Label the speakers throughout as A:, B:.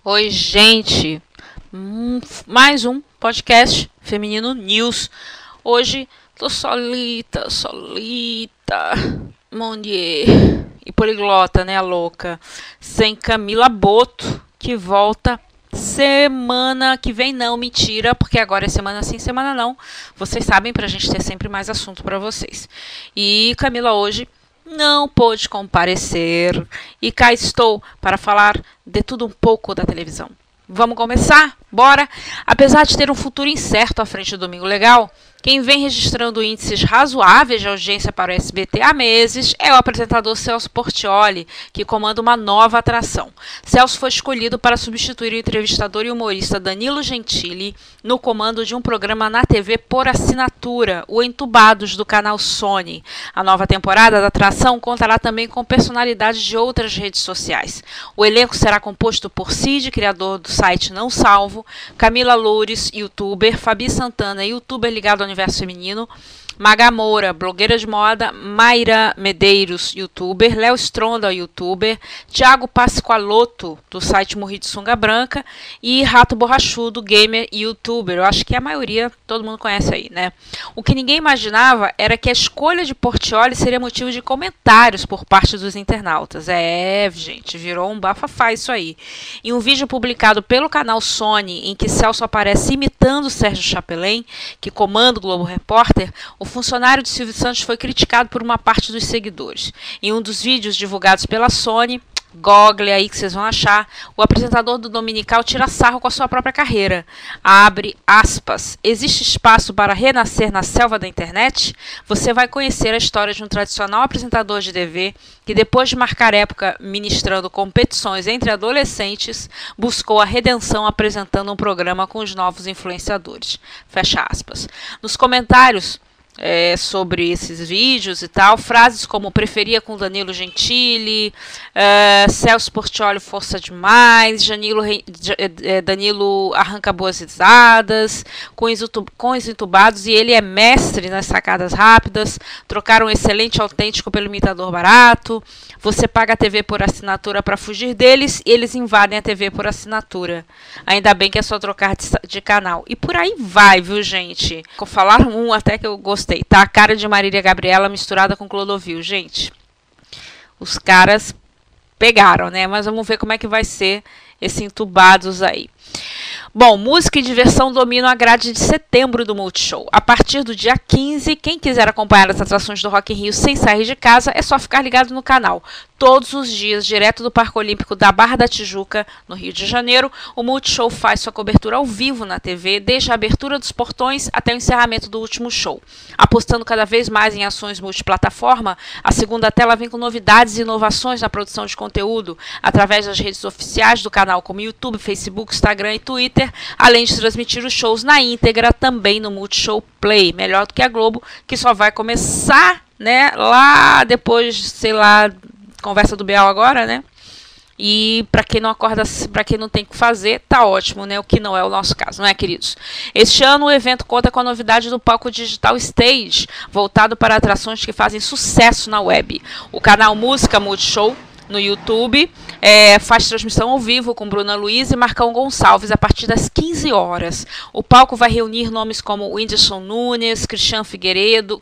A: Oi, gente! Mais um podcast Feminino News. Hoje tô solita, Mondier e poliglota, né, a louca, sem Camila Boto, que volta semana que vem. Não, mentira, porque agora é semana sim, semana não. Vocês sabem, pra gente ter sempre mais assunto pra vocês. E Camila hoje não pôde comparecer e cá estou para falar de tudo um pouco da televisão. Vamos começar? Bora! Apesar de ter um futuro incerto à frente do Domingo Legal, quem vem registrando índices razoáveis de audiência para o SBT há meses é o apresentador Celso Portiolli, que comanda uma nova atração. Celso foi escolhido para substituir o entrevistador e humorista Danilo Gentili no comando de um programa na TV por assinatura, o Entubados, do canal Sony. A nova temporada da atração contará também com personalidades de outras redes sociais. O elenco será composto por Cid, criador do site Não Salvo, Camila Loures, youtuber, Fabi Santana, youtuber ligado ao universo feminino, Maga Moura, blogueira de moda, Mayra Medeiros, youtuber, Léo Stronda, youtuber, Thiago Pascoaloto, do site Morri de Sunga Branca, e Rato Borrachudo, gamer e youtuber. Eu acho que a maioria todo mundo conhece aí, né? O que ninguém imaginava era que a escolha de Portiolli seria motivo de comentários por parte dos internautas. Gente, virou um bafafá isso aí. Em um vídeo publicado pelo canal Sony, em que Celso aparece imitando Sérgio Chapelain, que comanda o Globo Repórter, o funcionário de Silvio Santos foi criticado por uma parte dos seguidores. Em um dos vídeos divulgados pela Sony, Google aí que vocês vão achar, o apresentador do Dominical tira sarro com a sua própria carreira. Abre aspas. Existe espaço para renascer na selva da internet? Você vai conhecer a história de um tradicional apresentador de TV que, depois de marcar época ministrando competições entre adolescentes, buscou a redenção apresentando um programa com os novos influenciadores. Fecha aspas. Nos comentários sobre esses vídeos e tal, frases como preferia com Danilo Gentili, Celso Portiolli força demais, Danilo arranca boas risadas, com os entubados, e ele é mestre nas sacadas rápidas, trocar um excelente autêntico pelo imitador barato, você paga a TV por assinatura para fugir deles e eles invadem a TV por assinatura. Ainda bem que é só trocar de canal. E por aí vai, viu, gente? Vou falar um até que eu gostei. Tá a cara de Marília Gabriela misturada com Clodovil, gente. Os caras pegaram, né? Mas vamos ver como é que vai ser esse Entubados aí. Bom, música e diversão dominam a grade de setembro do Multishow. A partir do dia 15, quem quiser acompanhar as atrações do Rock in Rio sem sair de casa, é só ficar ligado no canal. Todos os dias, direto do Parque Olímpico da Barra da Tijuca, no Rio de Janeiro, o Multishow faz sua cobertura ao vivo na TV, desde a abertura dos portões até o encerramento do último show. Apostando cada vez mais em ações multiplataforma, a segunda tela vem com novidades e inovações na produção de conteúdo, através das redes oficiais do canal, como YouTube, Facebook, Instagram e Twitter, além de transmitir os shows na íntegra também no Multishow Play, melhor do que a Globo, que só vai começar, né, lá depois, sei lá, conversa do Bial agora, né? E para quem não acorda, para quem não tem o que fazer, tá ótimo, né? O que não é o nosso caso, não é, queridos? Este ano o evento conta com a novidade do palco digital Stage, voltado para atrações que fazem sucesso na web. O canal Música Multishow no YouTube faz transmissão ao vivo com Bruna Luiz e Marcão Gonçalves a partir das 15 horas. O palco vai reunir nomes como Whindersson Nunes, Christian Figueiredo,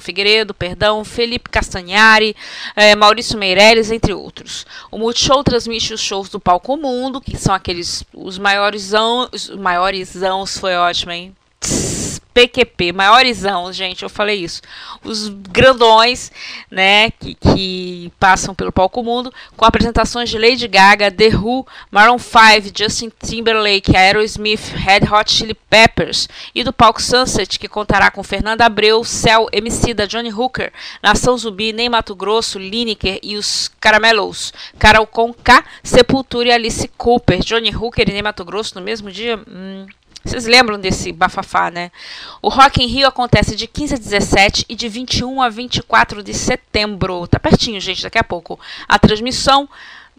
A: Felipe Castanhari, Maurício Meirelles, entre outros. O Multishow transmite os shows do Palco Mundo, que são aqueles, os maiorizãos, foi ótimo, hein? PQP, maiorizão, gente, eu falei isso. Os grandões, né, que passam pelo Palco Mundo, com apresentações de Lady Gaga, The Who, Maroon 5, Justin Timberlake, Aerosmith, Red Hot Chili Peppers, e do Palco Sunset, que contará com Fernanda Abreu, Cell, Emicida, Johnny Hooker, Nação Zumbi, Ney Matogrosso, Lineker e os Caramelos, Carol Conká, Sepultura e Alice Cooper. Johnny Hooker e Ney Matogrosso no mesmo dia? Vocês lembram desse bafafá, né? O Rock in Rio acontece de 15 a 17 e de 21 a 24 de setembro. Tá pertinho, gente, daqui a pouco. A transmissão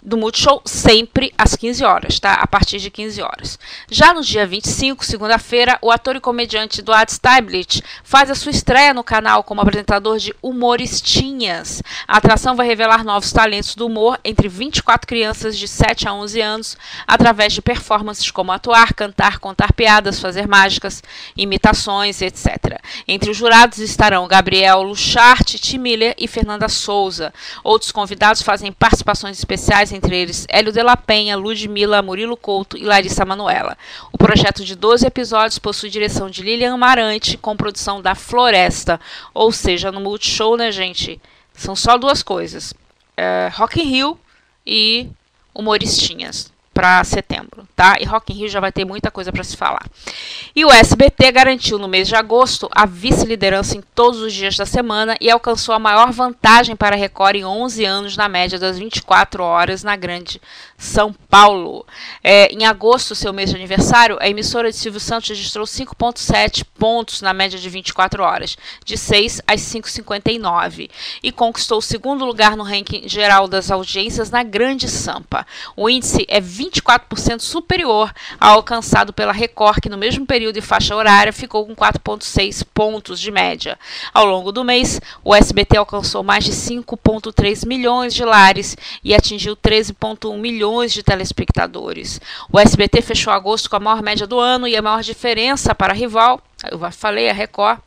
A: do Multishow, sempre às 15 horas, tá? A partir de 15 horas. Já no dia 25, segunda-feira, o ator e comediante Eduardo Stablitt faz a sua estreia no canal como apresentador de Humoristinhas. A atração vai revelar novos talentos do humor entre 24 crianças de 7 a 11 anos, através de performances como atuar, cantar, contar piadas, fazer mágicas, imitações, etc. Entre os jurados estarão Gabriel Luchart, Titi Miller e Fernanda Souza. Outros convidados fazem participações especiais, entre eles Hélio de la Penha, Ludmilla, Murilo Couto e Larissa Manoela. O projeto de 12 episódios possui direção de Lilian Amarante, com produção da Floresta. Ou seja, no Multishow, né, gente, são só duas coisas. Rock in Rio e Humoristinhas para setembro, tá? E Rock in Rio já vai ter muita coisa para se falar. E o SBT garantiu no mês de agosto a vice-liderança em todos os dias da semana e alcançou a maior vantagem para a Record em 11 anos na média das 24 horas na Grande São Paulo. Em agosto, seu mês de aniversário, a emissora de Silvio Santos registrou 5,7 pontos na média de 24 horas, de 6 às 5,59, e conquistou o segundo lugar no ranking geral das audiências na Grande Sampa. O índice é 24% superior ao alcançado pela Record, que no mesmo período e faixa horária ficou com 4,6 pontos de média. Ao longo do mês, o SBT alcançou mais de 5,3 milhões de lares e atingiu 13,1 milhões de telespectadores. O SBT fechou agosto com a maior média do ano e a maior diferença para a rival, eu já falei, a Record,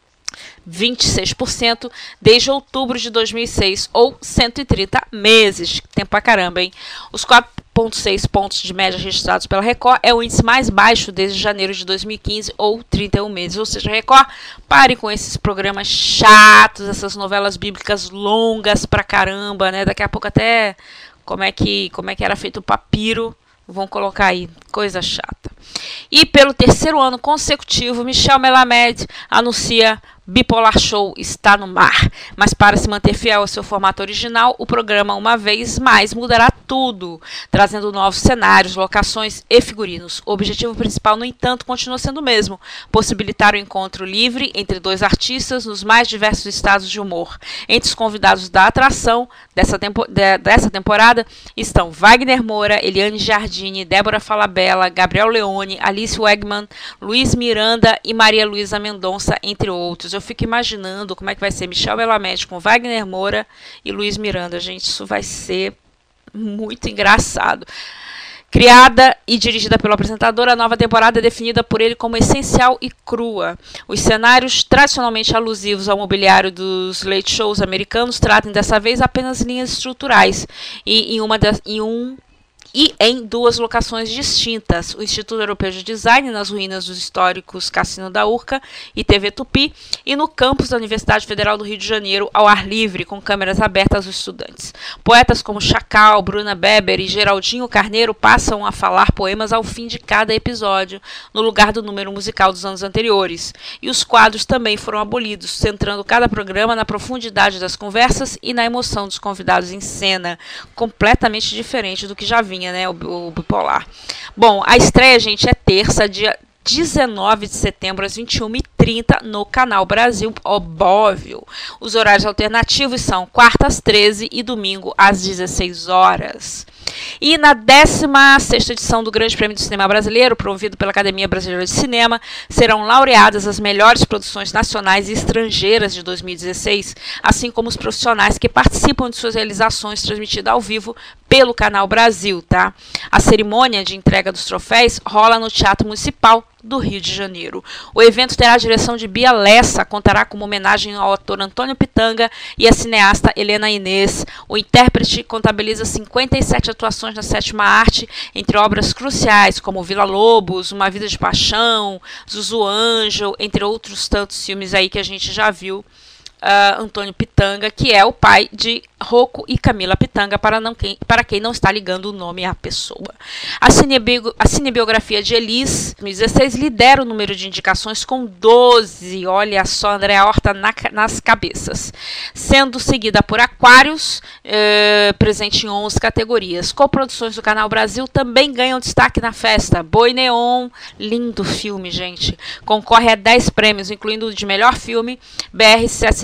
A: 26% desde outubro de 2006, ou 130 meses. Tempo pra caramba, hein? Os 4,6 pontos de média registrados pela Record é o índice mais baixo desde janeiro de 2015, ou 31 meses. Ou seja, Record, pare com esses programas chatos, essas novelas bíblicas longas pra caramba, né? Daqui a pouco até como é que era feito o papiro, vão colocar aí, coisa chata. E pelo terceiro ano consecutivo, Michel Melamed anuncia Bipolar Show está no mar. Mas para se manter fiel ao seu formato original, o programa uma vez mais mudará tudo, trazendo novos cenários, locações e figurinos. O objetivo principal, no entanto, continua sendo o mesmo: possibilitar o encontro livre entre dois artistas nos mais diversos estados de humor. Entre os convidados da atração dessa temporada estão Wagner Moura, Eliane Giardini, Débora Falabella, Gabriel Leone, Alice Wegman, Luiz Miranda e Maria Luísa Mendonça, entre outros. Eu fico imaginando como é que vai ser Michel Melamed com Wagner Moura e Luiz Miranda. Gente, isso vai ser muito engraçado. Criada e dirigida pelo apresentador, a nova temporada é definida por ele como essencial e crua. Os cenários tradicionalmente alusivos ao mobiliário dos late shows americanos tratam dessa vez apenas linhas estruturais e em duas locações distintas: o Instituto Europeu de Design, nas ruínas dos históricos Cassino da Urca e TV Tupi, e no campus da Universidade Federal do Rio de Janeiro, ao ar livre, com câmeras abertas aos estudantes. Poetas como Chacal, Bruna Beber e Geraldinho Carneiro passam a falar poemas ao fim de cada episódio, no lugar do número musical dos anos anteriores. E os quadros também foram abolidos, centrando cada programa na profundidade das conversas e na emoção dos convidados em cena, completamente diferente do que já vinha, né, o Bipolar. Bom, a estreia, gente, é terça, dia 19 de setembro, às 21h30, no Canal Brasil, óbvio. Os horários alternativos são quarta às 13h e domingo às 16 horas. E na 16ª edição do Grande Prêmio do Cinema Brasileiro, promovido pela Academia Brasileira de Cinema, serão laureadas as melhores produções nacionais e estrangeiras de 2016, assim como os profissionais que participam de suas realizações transmitidas ao vivo pelo Canal Brasil, tá? A cerimônia de entrega dos troféus rola no Teatro Municipal do Rio de Janeiro. O evento terá a direção de Bia Lessa, contará com uma homenagem ao ator Antônio Pitanga e à cineasta Helena Inês. O intérprete contabiliza 57 atuações na sétima arte, entre obras cruciais como Vila Lobos, Uma Vida de Paixão, Zuzu Ângel, entre outros tantos filmes aí que a gente já viu. Antônio Pitanga, que é o pai de Rocco e Camila Pitanga, para quem não está ligando o nome à pessoa. A cinebiografia de Elis, 2016, lidera o número de indicações com 12, olha só, Andréa Horta nas cabeças, sendo seguida por Aquários, presente em 11 categorias. Coproduções do Canal Brasil também ganham destaque na festa. Boi Neon, lindo filme, gente, concorre a 10 prêmios, incluindo o de melhor filme, BR 700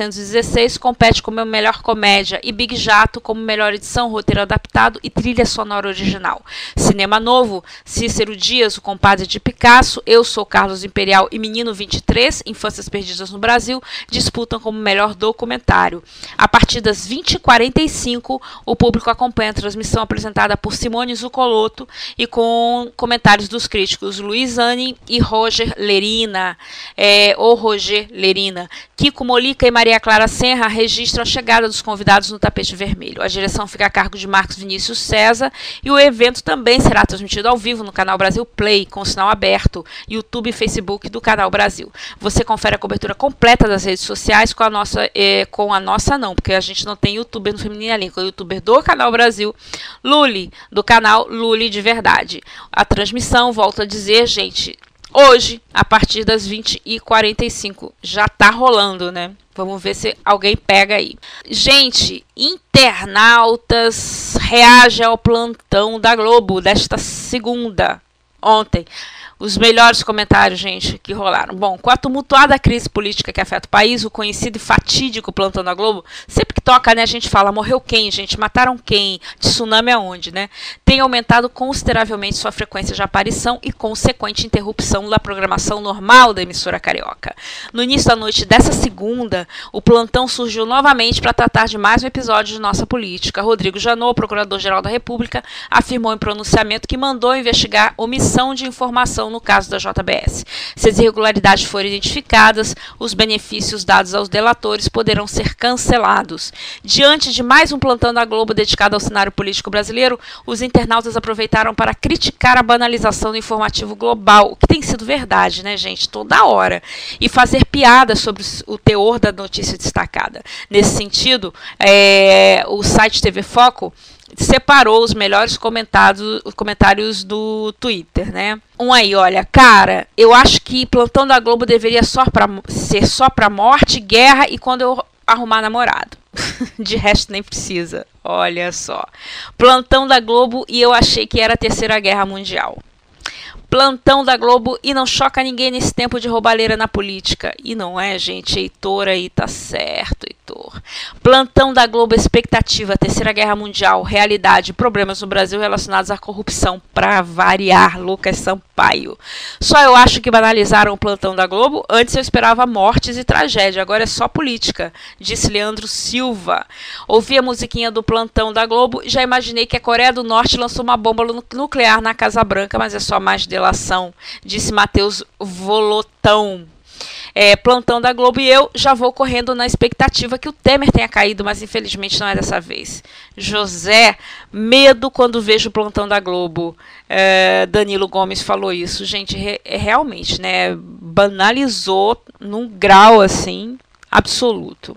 A: 1916 compete como melhor comédia e Big Jato como melhor edição, roteiro adaptado e trilha sonora original. Cinema Novo, Cícero Dias, O Compadre de Picasso, Eu Sou Carlos Imperial e Menino 23, Infâncias Perdidas no Brasil, disputam como melhor documentário. A partir das 20h45, o público acompanha a transmissão apresentada por Simone Zuccoloto e com comentários dos críticos Luiz Anni e Roger Lerina, Kiko Molica e Maria Clara Senra registram a chegada dos convidados no tapete vermelho. A direção fica a cargo de Marcos Vinícius César e o evento também será transmitido ao vivo no canal Brasil Play, com sinal aberto, YouTube e Facebook do canal Brasil. Você confere a cobertura completa das redes sociais com a nossa não, porque a gente não tem youtuber no Feminina Link, o youtuber do canal Brasil, Luli, do canal Luli de Verdade. A transmissão, volto a dizer, gente, hoje, a partir das 20h45, já tá rolando, né? Vamos ver se alguém pega aí. Gente, internautas reagem ao plantão da Globo desta segunda, ontem. Os melhores comentários, gente, que rolaram. Bom, com a tumultuada crise política que afeta o país, o conhecido e fatídico plantão da Globo, sempre que toca, né, a gente fala, morreu quem, gente, mataram quem, tsunami aonde, né? Tem aumentado consideravelmente sua frequência de aparição e consequente interrupção da programação normal da emissora carioca. No início da noite dessa segunda, o plantão surgiu novamente para tratar de mais um episódio de nossa política. Rodrigo Janot, procurador-geral da República, afirmou em pronunciamento que mandou investigar omissão de informação no caso da JBS. Se as irregularidades forem identificadas, os benefícios dados aos delatores poderão ser cancelados. Diante de mais um plantão da Globo dedicado ao cenário político brasileiro, os internautas aproveitaram para criticar a banalização do informativo global, o que tem sido verdade, né, gente, toda hora, e fazer piadas sobre o teor da notícia destacada. Nesse sentido, o site TV Foco separou os melhores comentários do Twitter, né? Um aí, olha, cara, eu acho que plantão da Globo deveria ser só pra morte, guerra e quando eu arrumar namorado. De resto nem precisa. Olha só. Plantão da Globo e eu achei que era a Terceira Guerra Mundial. Plantão da Globo e não choca ninguém nesse tempo de roubalheira na política. E não é, gente, Heitor aí tá certo, Heitor. Plantão da Globo, expectativa, Terceira Guerra Mundial, realidade, problemas no Brasil relacionados à corrupção, pra variar, Lucas Sampaio. Só eu acho que banalizaram o plantão da Globo, antes eu esperava mortes e tragédia, agora é só política, disse Leandro Silva. Ouvi a musiquinha do plantão da Globo e já imaginei que a Coreia do Norte lançou uma bomba nuclear na Casa Branca, mas é só mais delação, disse Matheus Volotão. Plantão da Globo e eu já vou correndo na expectativa que o Temer tenha caído, mas infelizmente não é dessa vez. José, medo quando vejo o plantão da Globo. Danilo Gomes falou isso. Gente, realmente, né, banalizou num grau assim absoluto.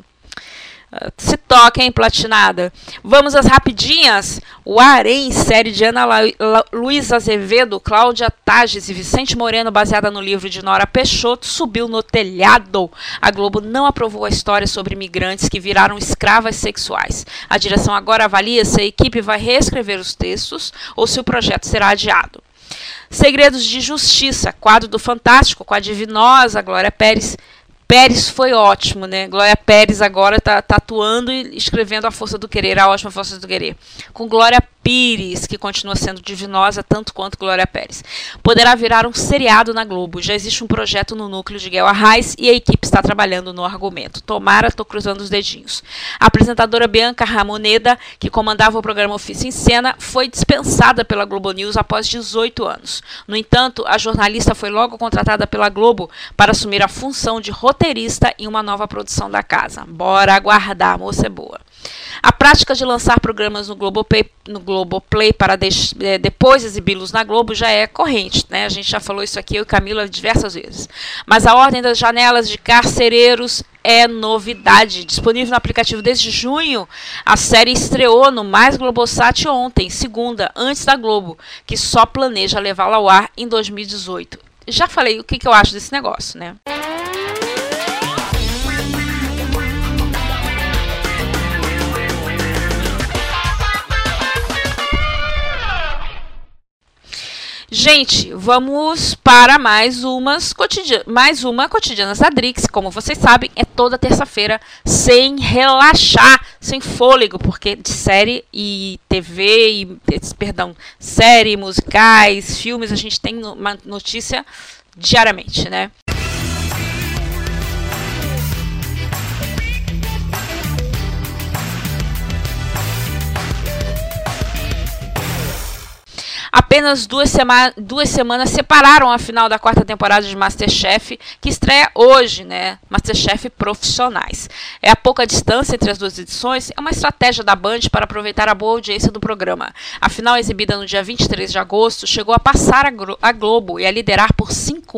A: Se toca, hein, Platinada? Vamos às rapidinhas. O Harém, série de Ana Luísa Azevedo, Cláudia Tages e Vicente Moreno, baseada no livro de Nora Peixoto, subiu no telhado. A Globo não aprovou a história sobre imigrantes que viraram escravas sexuais. A direção agora avalia se a equipe vai reescrever os textos ou se o projeto será adiado. Segredos de Justiça, quadro do Fantástico, com a divinosa Glória Pérez. Pérez foi ótimo, né? Glória Pérez agora está atuando e escrevendo A Força do Querer, A Ótima Força do Querer. Com Glória Pires, que continua sendo divinosa tanto quanto Glória Pérez. Poderá virar um seriado na Globo. Já existe um projeto no núcleo de Guel Arraes e a equipe está trabalhando no argumento. Tomara, tô cruzando os dedinhos. A apresentadora Bianca Ramoneda, que comandava o programa Ofício em Cena, foi dispensada pela Globo News após 18 anos. No entanto, a jornalista foi logo contratada pela Globo para assumir a função de roteirista em uma nova produção da casa. Bora aguardar, a moça é boa. A prática de lançar programas no Globoplay para depois exibi-los na Globo já é corrente, né? A gente já falou isso aqui, eu e Camila, diversas vezes. Mas a Ordem das Janelas de Carcereiros é novidade. Disponível no aplicativo desde junho, a série estreou no Mais Globosat ontem, segunda, antes da Globo, que só planeja levá-la ao ar em 2018. Já falei o que eu acho desse negócio, né? Gente, vamos para mais uma Cotidianas da Drix. Como vocês sabem, é toda terça-feira sem relaxar, sem fôlego, porque de série e TV, série, musicais, filmes, a gente tem uma notícia diariamente, né? Apenas duas semanas separaram a final da 4ª temporada de MasterChef, que estreia hoje, né? MasterChef Profissionais. É a pouca distância entre as duas edições, é uma estratégia da Band para aproveitar a boa audiência do programa. A final, exibida no dia 23 de agosto, chegou a passar a Globo e a liderar por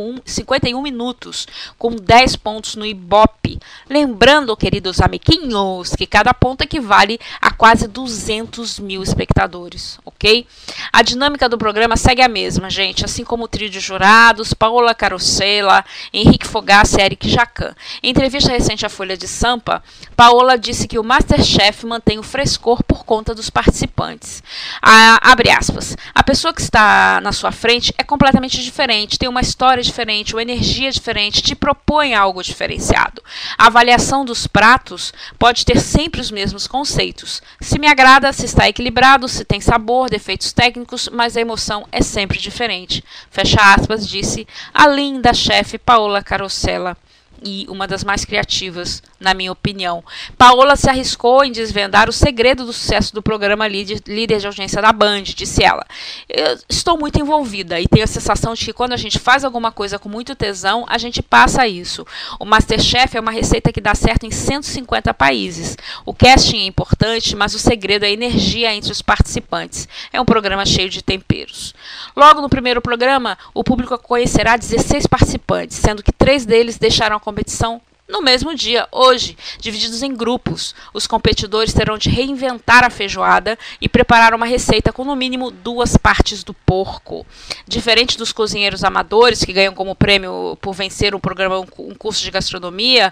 A: 51 minutos, com 10 pontos no Ibope. Lembrando, queridos amiguinhos, que cada ponto equivale a quase 200 mil espectadores, ok? A dinâmica do programa segue a mesma, gente, assim como o trio de jurados, Paola Carosella, Henrique Fogaça e Eric Jacan. Em entrevista recente à Folha de Sampa, Paola disse que o MasterChef mantém o frescor por conta dos participantes. Abre aspas. A pessoa que está na sua frente é completamente diferente, tem uma história diferente, uma energia diferente, te propõe algo diferenciado. A avaliação dos pratos pode ter sempre os mesmos conceitos. Se me agrada, se está equilibrado, se tem sabor, defeitos técnicos, mas a emoção é sempre diferente. Fecha aspas, disse a linda chefe Paola Carosella, e uma das mais criativas, na minha opinião. Paola se arriscou em desvendar o segredo do sucesso do programa Líder de Audiência da Band, disse ela. Eu estou muito envolvida e tenho a sensação de que quando a gente faz alguma coisa com muito tesão, a gente passa isso. O MasterChef é uma receita que dá certo em 150 países. O casting é importante, mas o segredo é a energia entre os participantes. É um programa cheio de temperos. Logo no primeiro programa, o público conhecerá 16 participantes, sendo que 3 deles deixaram a competição no mesmo dia, hoje, divididos em grupos. Os competidores terão de reinventar a feijoada e preparar uma receita com no mínimo 2 partes do porco. Diferente dos cozinheiros amadores, que ganham como prêmio por vencer um curso de gastronomia,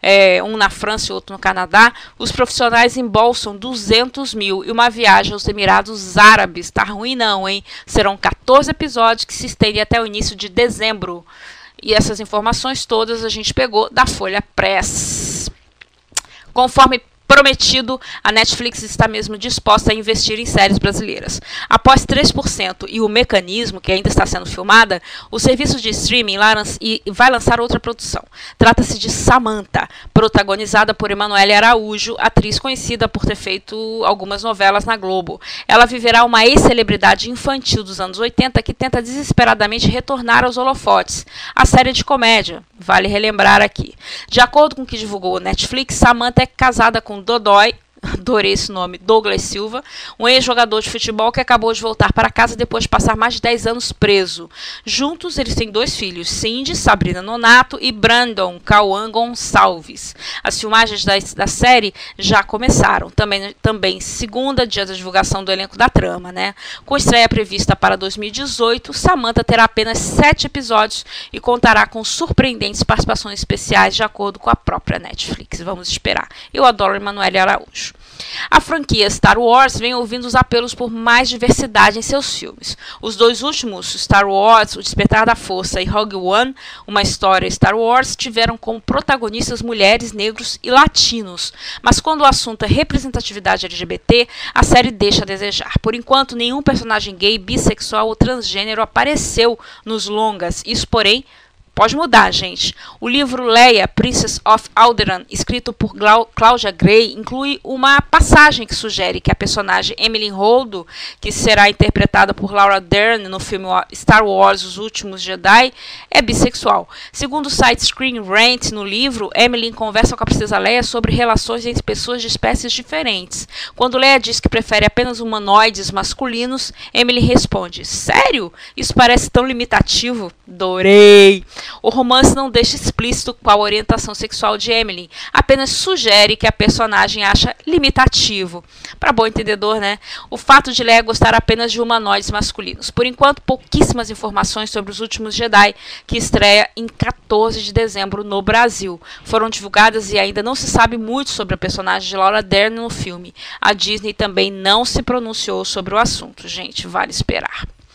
A: um na França e outro no Canadá, os profissionais embolsam 200 mil e uma viagem aos Emirados Árabes. Tá ruim não, hein? Serão 14 episódios que se estendem até o início de dezembro. E essas informações todas a gente pegou da Folha Press. Conforme prometido, a Netflix está mesmo disposta a investir em séries brasileiras. Após 3% e O Mecanismo, que ainda está sendo filmada, o serviço de streaming vai lançar outra produção. Trata-se de Samantha, protagonizada por Emanuele Araújo, atriz conhecida por ter feito algumas novelas na Globo. Ela viverá uma ex-celebridade infantil dos anos 80 que tenta desesperadamente retornar aos holofotes. A série de comédia, vale relembrar aqui. De acordo com o que divulgou a Netflix, Samantha é casada com Dodói, adorei esse nome, Douglas Silva, um ex-jogador de futebol que acabou de voltar para casa depois de passar mais de 10 anos preso. Juntos, eles têm 2 filhos, Cindy, Sabrina Nonato e Brandon Cauã Gonçalves. As filmagens da série já começaram, também segunda, dia da divulgação do elenco da trama, né? Com estreia prevista para 2018, Samantha terá apenas 7 episódios e contará com surpreendentes participações especiais de acordo com a própria Netflix. Vamos esperar. Eu adoro Emanuele Araújo. A franquia Star Wars vem ouvindo os apelos por mais diversidade em seus filmes. Os 2 últimos, Star Wars, O Despertar da Força e Rogue One, uma história Star Wars, tiveram como protagonistas mulheres, negros e latinos. Mas quando o assunto é representatividade LGBT, a série deixa a desejar. Por enquanto, nenhum personagem gay, bissexual ou transgênero apareceu nos longas. Isso, porém, pode mudar, gente. O livro Leia, Princess of Alderaan, escrito por Claudia Gray, inclui uma passagem que sugere que a personagem Emily Holdo, que será interpretada por Laura Dern no filme Star Wars Os Últimos Jedi, é bissexual. Segundo o site Screen Rant, no livro, Emily conversa com a princesa Leia sobre relações entre pessoas de espécies diferentes. Quando Leia diz que prefere apenas humanoides masculinos, Emily responde: sério? Isso parece tão limitativo. Adorei! O romance não deixa explícito qual a orientação sexual de Emily, apenas sugere que a personagem acha limitativo. Para bom entendedor, né? O fato de Leia gostar apenas de humanoides masculinos. Por enquanto, pouquíssimas informações sobre Os Últimos Jedi, que estreia em 14 de dezembro no Brasil, foram divulgadas e ainda não se sabe muito sobre a personagem de Laura Dern no filme. A Disney também não se pronunciou sobre o assunto, gente, vale esperar.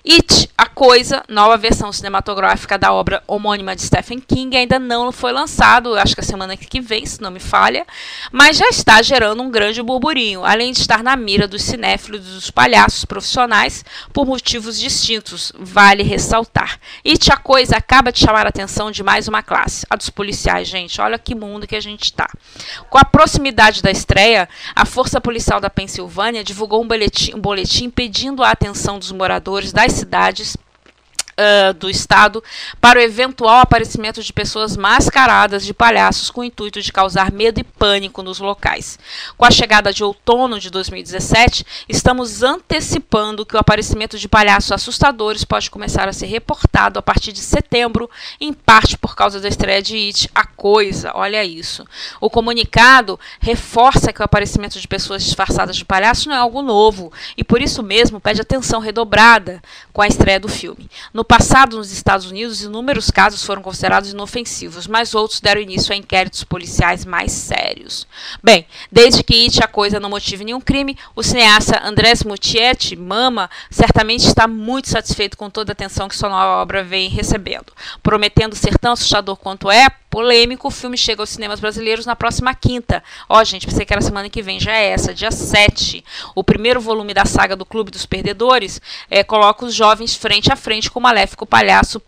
A: It, A Coisa, nova versão cinematográfica da obra homônima de Stephen King, ainda não foi lançado, acho que a semana que vem, se não me falha, mas já está gerando um grande burburinho, além de estar na mira dos cinéfilos e dos palhaços profissionais por motivos distintos, vale ressaltar. It, A Coisa acaba de chamar a atenção de mais uma classe, a dos policiais, gente, olha que mundo que a gente está. Com a proximidade da estreia, a Força Policial da Pensilvânia divulgou um boletim pedindo a atenção dos moradores das cidades do estado para o eventual aparecimento de pessoas mascaradas de palhaços com o intuito de causar medo e pânico nos locais. Com a chegada de outono de 2017, estamos antecipando que o aparecimento de palhaços assustadores pode começar a ser reportado a partir de setembro, em parte por causa da estreia de It, A Coisa. Olha isso. O comunicado reforça que o aparecimento de pessoas disfarçadas de palhaços não é algo novo e por isso mesmo pede atenção redobrada com a estreia do filme. No passado, nos Estados Unidos, inúmeros casos foram considerados inofensivos, mas outros deram início a inquéritos policiais mais sérios. Bem, desde que It, A Coisa não motive nenhum crime, o cineasta Andrés Muschietti, Mama, certamente está muito satisfeito com toda a atenção que sua nova obra vem recebendo. Prometendo ser tão assustador quanto é polêmico, o filme chega aos cinemas brasileiros na próxima quinta. Gente, pensei que era semana que vem, já é essa, dia 7. O primeiro volume da saga do Clube dos Perdedores coloca os jovens frente a frente com o maléfico palhaço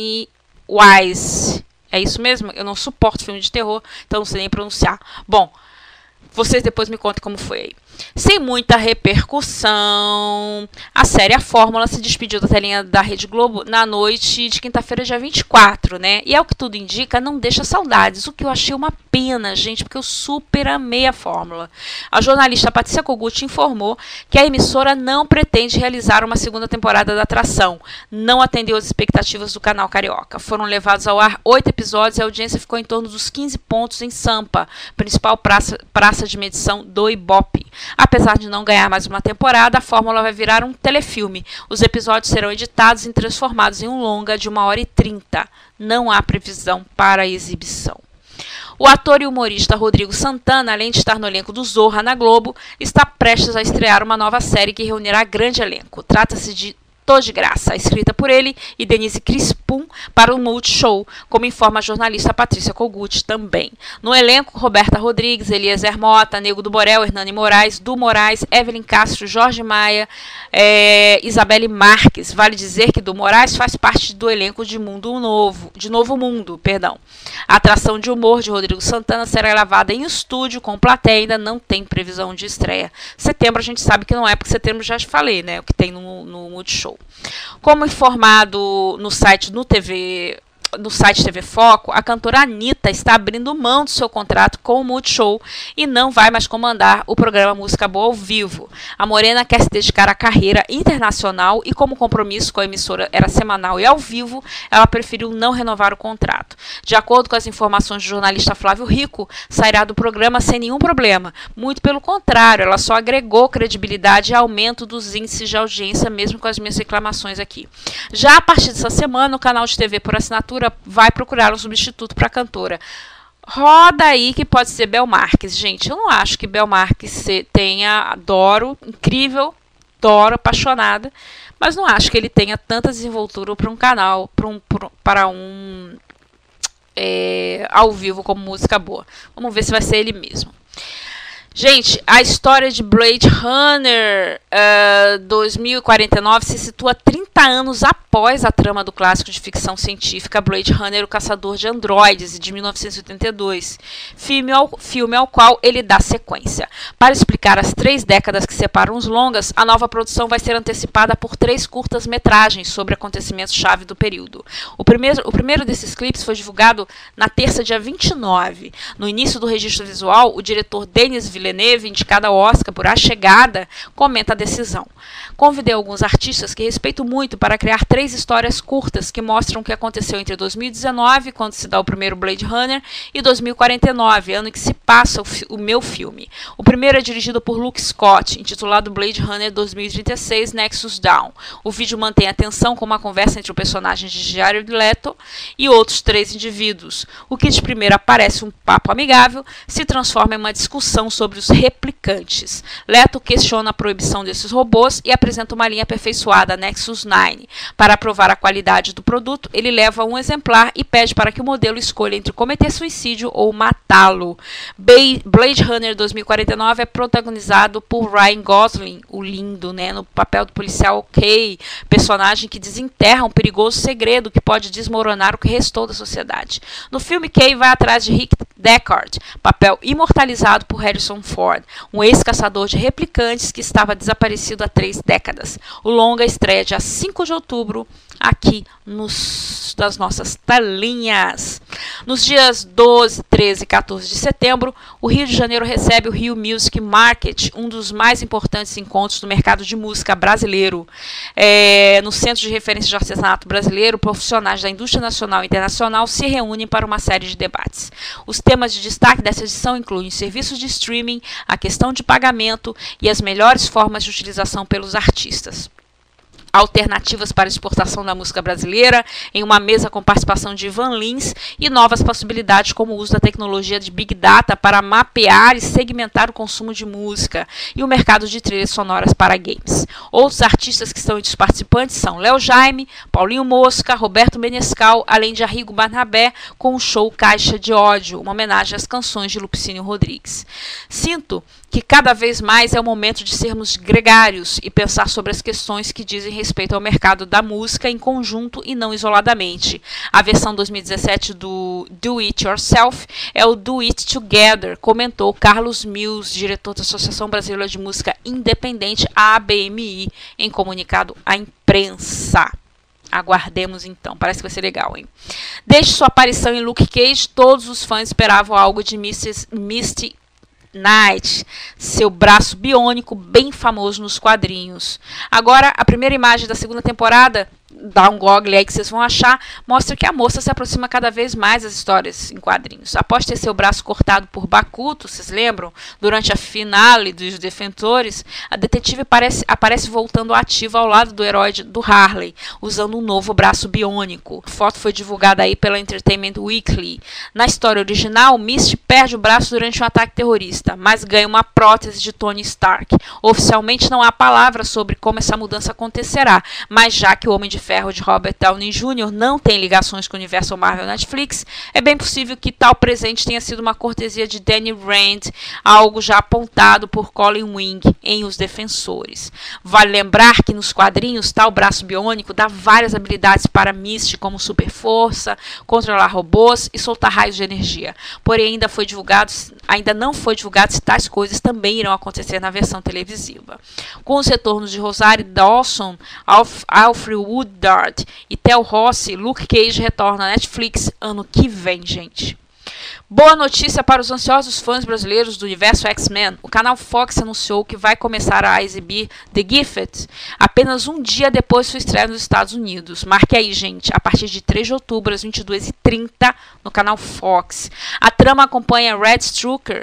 A: Pennywise. É isso mesmo? Eu não suporto filme de terror, então não sei nem pronunciar. Bom, vocês depois me contem como foi aí. Sem muita repercussão, a série A Fórmula se despediu da telinha da Rede Globo na noite de quinta-feira, dia 24, né? E é o que tudo indica, não deixa saudades, o que eu achei uma pena, gente, porque eu super amei A Fórmula. A jornalista Patrícia Kogut informou que a emissora não pretende realizar uma segunda temporada da atração, não atendeu às expectativas do canal carioca. Foram levados ao ar 8 episódios e a audiência ficou em torno dos 15 pontos em Sampa, principal praça de medição do Ibope. Apesar de não ganhar mais uma temporada, a Fórmula vai virar um telefilme. Os episódios serão editados e transformados em um longa de 1h30. Não há previsão para a exibição. O ator e humorista Rodrigo Santana, além de estar no elenco do Zorra na Globo, está prestes a estrear uma nova série que reunirá grande elenco. Trata-se de Tô de Graça, escrita por ele e Denise Crispum para o Multishow, como informa a jornalista Patrícia Kogut também. No elenco, Roberta Rodrigues, Eliezer Mota, Nego do Borel, Hernani Moraes, Du Moraes, Evelyn Castro, Jorge Maia, Isabelle Marques. Vale dizer que Du Moraes faz parte do elenco de Novo Mundo. A atração de humor de Rodrigo Santana será gravada em estúdio com plateia, ainda não tem previsão de estreia. Setembro a gente sabe que não é, porque setembro já te falei, né? O que tem no Multishow. Como informado no site TV Foco, a cantora Anitta está abrindo mão do seu contrato com o Multishow e não vai mais comandar o programa Música Boa ao vivo. A morena quer se dedicar à carreira internacional e, como o compromisso com a emissora era semanal e ao vivo, ela preferiu não renovar o contrato. De acordo com as informações do jornalista Flávio Rico, sairá do programa sem nenhum problema. Muito pelo contrário, ela só agregou credibilidade e aumento dos índices de audiência, mesmo com as minhas reclamações aqui. Já a partir dessa semana, o canal de TV por assinatura vai procurar um substituto para a cantora. Roda aí que pode ser Bel Marques. Gente, eu não acho que Bel Marques adoro, incrível, adoro, apaixonada, mas não acho que ele tenha tanta desenvoltura para um canal, para um ao vivo como Música Boa. Vamos ver se vai ser ele mesmo. Gente, a história de Blade Runner 2049 se situa 30 anos após a trama do clássico de ficção científica Blade Runner, o Caçador de Androides, de 1982, filme ao qual ele dá sequência. Para explicar as 3 décadas que separam os longas, a nova produção vai ser antecipada por 3 curtas-metragens sobre acontecimentos-chave do período. O primeiro desses clipes foi divulgado na terça, dia 29. No início do registro visual, o diretor Denis Villeneuve, indicado ao Oscar por A Chegada, comenta a decisão. Convidei alguns artistas que respeito muito para criar 3 histórias curtas que mostram o que aconteceu entre 2019, quando se dá o primeiro Blade Runner, e 2049, ano em que se passa o meu filme. O primeiro é dirigido por Luke Scott, intitulado Blade Runner 2036 Nexus Dawn. O vídeo mantém a atenção com uma conversa entre o personagem de Jared Leto e outros 3 indivíduos. O que de primeira parece um papo amigável se transforma em uma discussão sobre sobre os replicantes. Leto questiona a proibição desses robôs e apresenta uma linha aperfeiçoada Nexus 9. Para provar a qualidade do produto, ele leva um exemplar e pede para que o modelo escolha entre cometer suicídio ou matá-lo. Blade Runner 2049 é protagonizado por Ryan Gosling, o lindo, né, no papel do policial Kay, personagem que desenterra um perigoso segredo que pode desmoronar o que restou da sociedade. No filme, Kay vai atrás de Rick Deckard, papel imortalizado por Harrison Ford, um ex-caçador de replicantes que estava desaparecido há 3 décadas. O longa estreia dia 5 de outubro aqui das nossas telinhas. Nos dias 12, 13 e 14 de setembro, o Rio de Janeiro recebe o Rio Music Market, um dos mais importantes encontros do mercado de música brasileiro. No Centro de Referência de Artesanato Brasileiro, profissionais da indústria nacional e internacional se reúnem para uma série de debates. Os temas de destaque dessa edição incluem serviços de streaming, a questão de pagamento e as melhores formas de utilização pelos artistas. Alternativas para a exportação da música brasileira, em uma mesa com participação de Ivan Lins, e novas possibilidades como o uso da tecnologia de Big Data para mapear e segmentar o consumo de música e o mercado de trilhas sonoras para games. Outros artistas que estão entre os participantes são Léo Jaime, Paulinho Mosca, Roberto Menescal, além de Arrigo Barnabé, com o show Caixa de Ódio, uma homenagem às canções de Lupicínio Rodrigues. Sinto que cada vez mais é o momento de sermos gregários e pensar sobre as questões que dizem respeito ao mercado da música em conjunto e não isoladamente. A versão 2017 do Do It Yourself é o Do It Together, comentou Carlos Mills, diretor da Associação Brasileira de Música Independente, a ABMI, em comunicado à imprensa. Aguardemos então, parece que vai ser legal, hein? Desde sua aparição em Luke Cage, todos os fãs esperavam algo de Misty Knight, seu braço biônico bem famoso nos quadrinhos. Agora, a primeira imagem da segunda temporada, dá um google aí que vocês vão achar, mostra que a moça se aproxima cada vez mais das histórias em quadrinhos. Após ter seu braço cortado por Bakuto, vocês lembram? Durante a finale dos Defensores, a detetive aparece voltando ativa ao lado do herói do Harley, usando um novo braço biônico. A foto foi divulgada aí pela Entertainment Weekly. Na história original, Misty perde o braço durante um ataque terrorista, mas ganha uma prótese de Tony Stark. Oficialmente não há palavras sobre como essa mudança acontecerá, mas já que o Homem de Ferro de Robert Downey Jr. não tem ligações com o universo Marvel Netflix, é bem possível que tal presente tenha sido uma cortesia de Danny Rand, algo já apontado por Colin Wing em Os Defensores. Vale lembrar que nos quadrinhos, tal braço biônico dá várias habilidades para Misty, como super força, controlar robôs e soltar raios de energia. Porém, ainda não foi divulgado se tais coisas também irão acontecer na versão televisiva. Com os retornos de Rosario Dawson, Alfred Woodard e Theo Rossi, Luke Cage retorna à Netflix ano que vem, gente. Boa notícia para os ansiosos fãs brasileiros do universo X-Men. O canal Fox anunciou que vai começar a exibir The Gifted apenas um dia depois de sua estreia nos Estados Unidos. Marque aí, gente, a partir de 3 de outubro, às 22h30, no canal Fox. A trama acompanha Red Strucker,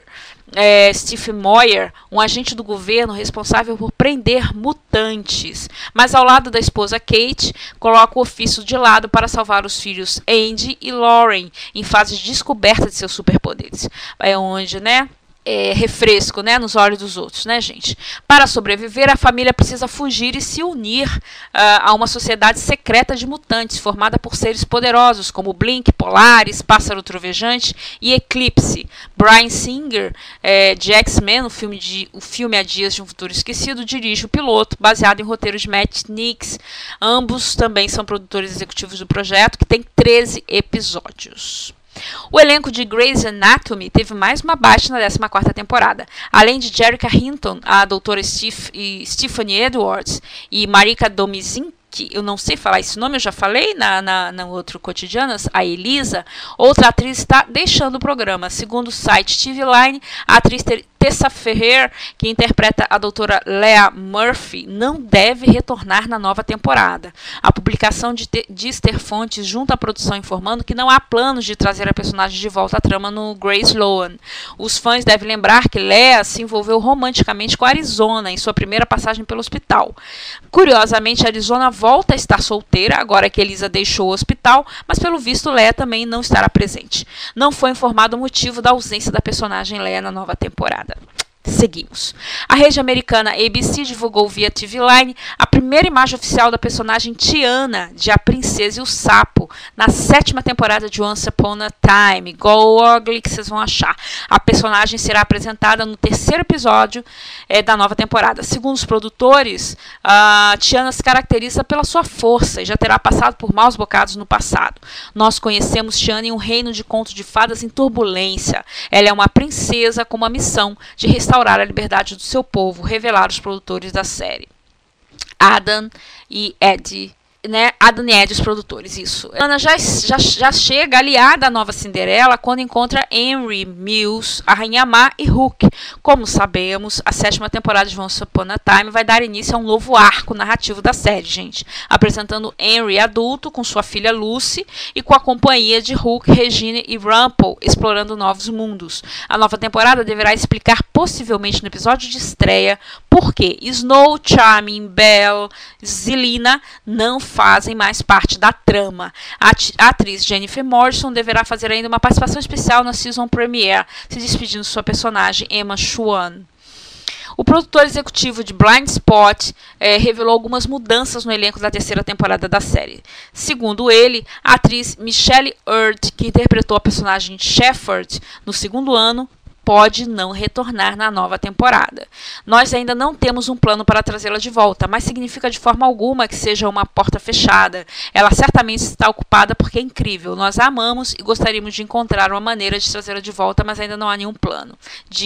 A: Steve Moyer, um agente do governo responsável por prender mutantes, mas ao lado da esposa Kate, coloca o ofício de lado para salvar os filhos Andy e Lauren em fase de descoberta de seus superpoderes. É onde, né? Refresco, né, nos olhos dos outros, né, gente? Para sobreviver, a família precisa fugir e se unir a uma sociedade secreta de mutantes, formada por seres poderosos, como Blink, Polaris, Pássaro Trovejante e Eclipse. Bryan Singer, de X-Men, o filme Há Dias de um Futuro Esquecido, dirige o piloto, baseado em roteiro de Matt Nix. Ambos também são produtores executivos do projeto, que tem 13 episódios. O elenco de Grey's Anatomy teve mais uma baixa na 14ª temporada. Além de Jerrica Hinton, a doutora Stephanie Edwards e Marika Domizin, que eu não sei falar esse nome, eu já falei no outro Cotidianas, a Elisa, outra atriz está deixando o programa. Segundo o site TV Line, a atriz Tessa Ferrer, que interpreta a doutora Leah Murphy, não deve retornar na nova temporada. A publicação diz ter fontes junto à produção informando que não há planos de trazer a personagem de volta à trama no Grey Sloan. Os fãs devem lembrar que Leah se envolveu romanticamente com Arizona em sua primeira passagem pelo hospital. Curiosamente, Arizona volta a estar solteira agora que Elisa deixou o hospital, mas pelo visto Leah também não estará presente. Não foi informado o motivo da ausência da personagem Leah na nova temporada. seguimos. A rede americana ABC divulgou via TV Line a primeira imagem oficial da personagem Tiana, de A Princesa e o Sapo, na 7ª temporada de Once Upon a Time. Go ugly que vocês vão achar. A personagem será apresentada no 3º episódio da nova temporada. Segundo os produtores, Tiana se caracteriza pela sua força e já terá passado por maus bocados no passado. Nós conhecemos Tiana em um reino de contos de fadas em turbulência. Ela é uma princesa com uma missão de restaurar a liberdade do seu povo, revelaram os produtores da série. Adam e Ed, os produtores, isso. Ana já chega aliada à nova Cinderela quando encontra Henry, Mills, a Rainha Má e Hook. Como sabemos, a 7ª temporada de Once Upon a Time vai dar início a um novo arco narrativo da série, gente. Apresentando Henry adulto com sua filha Lucy e com a companhia de Hook, Regina e Rumpel, explorando novos mundos. A nova temporada deverá explicar, possivelmente no episódio de estreia, por que Snow, Charming, Belle, Zelina não fazem mais parte da trama. A atriz Jennifer Morrison deverá fazer ainda uma participação especial na season premiere, se despedindo de sua personagem Emma Swan. O produtor executivo de Blind Spot revelou algumas mudanças no elenco da 3ª temporada da série. Segundo ele, a atriz Michelle Hurd, que interpretou a personagem Shepherd no 2º ano, pode não retornar na nova temporada. Nós ainda não temos um plano para trazê-la de volta, mas significa de forma alguma que seja uma porta fechada. Ela certamente está ocupada porque é incrível. Nós a amamos e gostaríamos de encontrar uma maneira de trazê-la de volta, mas ainda não há nenhum plano,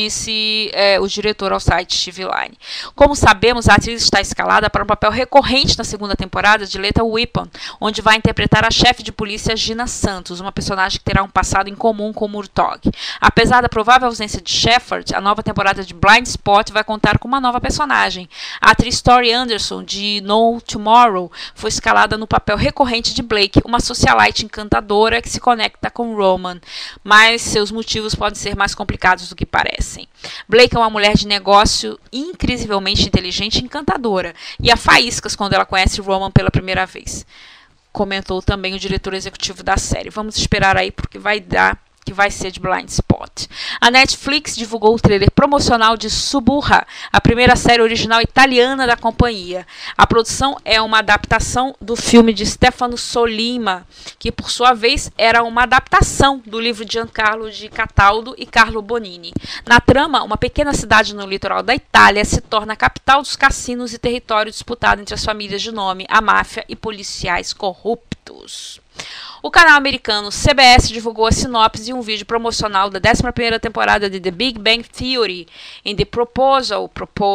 A: disse o diretor ao site TV Line. Como sabemos, a atriz está escalada para um papel recorrente na 2ª temporada de Lethal Weapon, onde vai interpretar a chefe de polícia Gina Santos, uma personagem que terá um passado em comum com Murtaugh. Apesar da provável ausência de Shepherd, a nova temporada de Blind Spot vai contar com uma nova personagem. A atriz Tori Anderson, de No Tomorrow, foi escalada no papel recorrente de Blake, uma socialite encantadora que se conecta com Roman, mas seus motivos podem ser mais complicados do que parecem. Blake é uma mulher de negócio incrivelmente inteligente e encantadora, e a faíscas quando ela conhece Roman pela primeira vez, comentou também o diretor executivo da série. Vamos esperar aí porque vai ser de Blind Spot. A Netflix divulgou o trailer promocional de Suburra, a primeira série original italiana da companhia. A produção é uma adaptação do filme de Stefano Sollima, que por sua vez era uma adaptação do livro de Giancarlo de Cataldo e Carlo Bonini. Na trama, uma pequena cidade no litoral da Itália se torna a capital dos cassinos e território disputado entre as famílias de nome, a máfia e policiais corruptos. O canal americano CBS divulgou a sinopse de um vídeo promocional da 11ª temporada de The Big Bang Theory. Em The Proposal,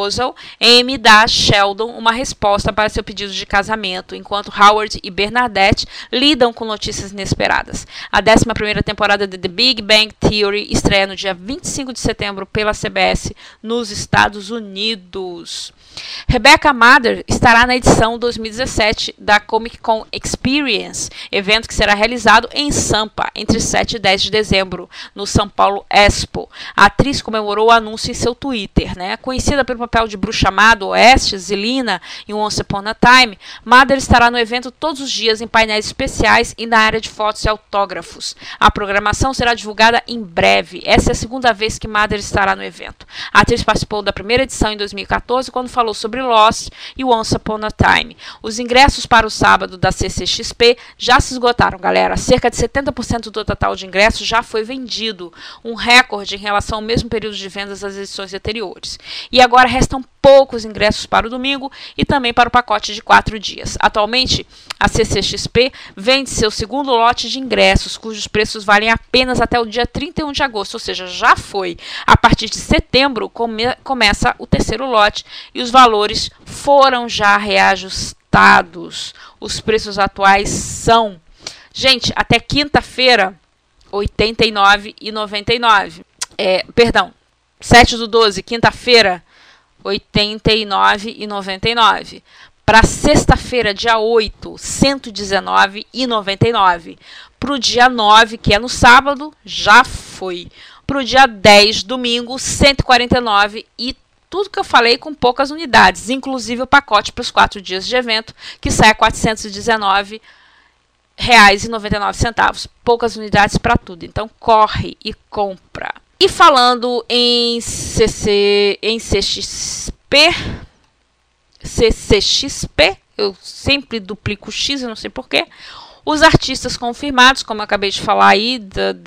A: Amy dá a Sheldon uma resposta para seu pedido de casamento, enquanto Howard e Bernadette lidam com notícias inesperadas. A 11ª temporada de The Big Bang Theory estreia no dia 25 de setembro pela CBS nos Estados Unidos. Rebecca Mather estará na edição 2017 da Comic Con Experience, evento que será realizado em Sampa entre 7 e 10 de dezembro, no São Paulo Expo. A atriz comemorou o anúncio em seu Twitter. Conhecida pelo papel de Bruxa Má do Oeste, Zelina, em Once Upon a Time, Mather estará no evento todos os dias em painéis especiais e na área de fotos e autógrafos. A programação será divulgada em breve. Essa é a segunda vez que Mather estará no evento. A atriz participou da primeira edição em 2014, quando falou sobre Lost e Once Upon a Time. Os ingressos para o sábado da CCXP já se esgotaram, galera. Cerca de 70% do total de ingressos já foi vendido, um recorde em relação ao mesmo período de vendas das edições anteriores. E agora restam poucos ingressos para o domingo e também para o pacote de 4 dias. Atualmente, a CCXP vende seu segundo lote de ingressos, cujos preços valem apenas até o dia 31 de agosto, ou seja, já foi. A partir de setembro começa o terceiro lote e os valores foram já reajustados. Os preços atuais são, gente, até quinta-feira, R$ 89,99. Perdão, 7/12, quinta-feira, R$ 89,99. Para sexta-feira, dia 8, R$ 119,99. Para o dia 9, que é no sábado, já foi. Para o dia 10, domingo, R$ 149,00 e tudo que eu falei com poucas unidades, inclusive o pacote para os 4 dias de evento, que sai a R$ 419,99. Poucas unidades para tudo. Então, corre e compra. E falando em CCXP, eu sempre duplico o X, eu não sei porquê. Os artistas confirmados, como eu acabei de falar aí,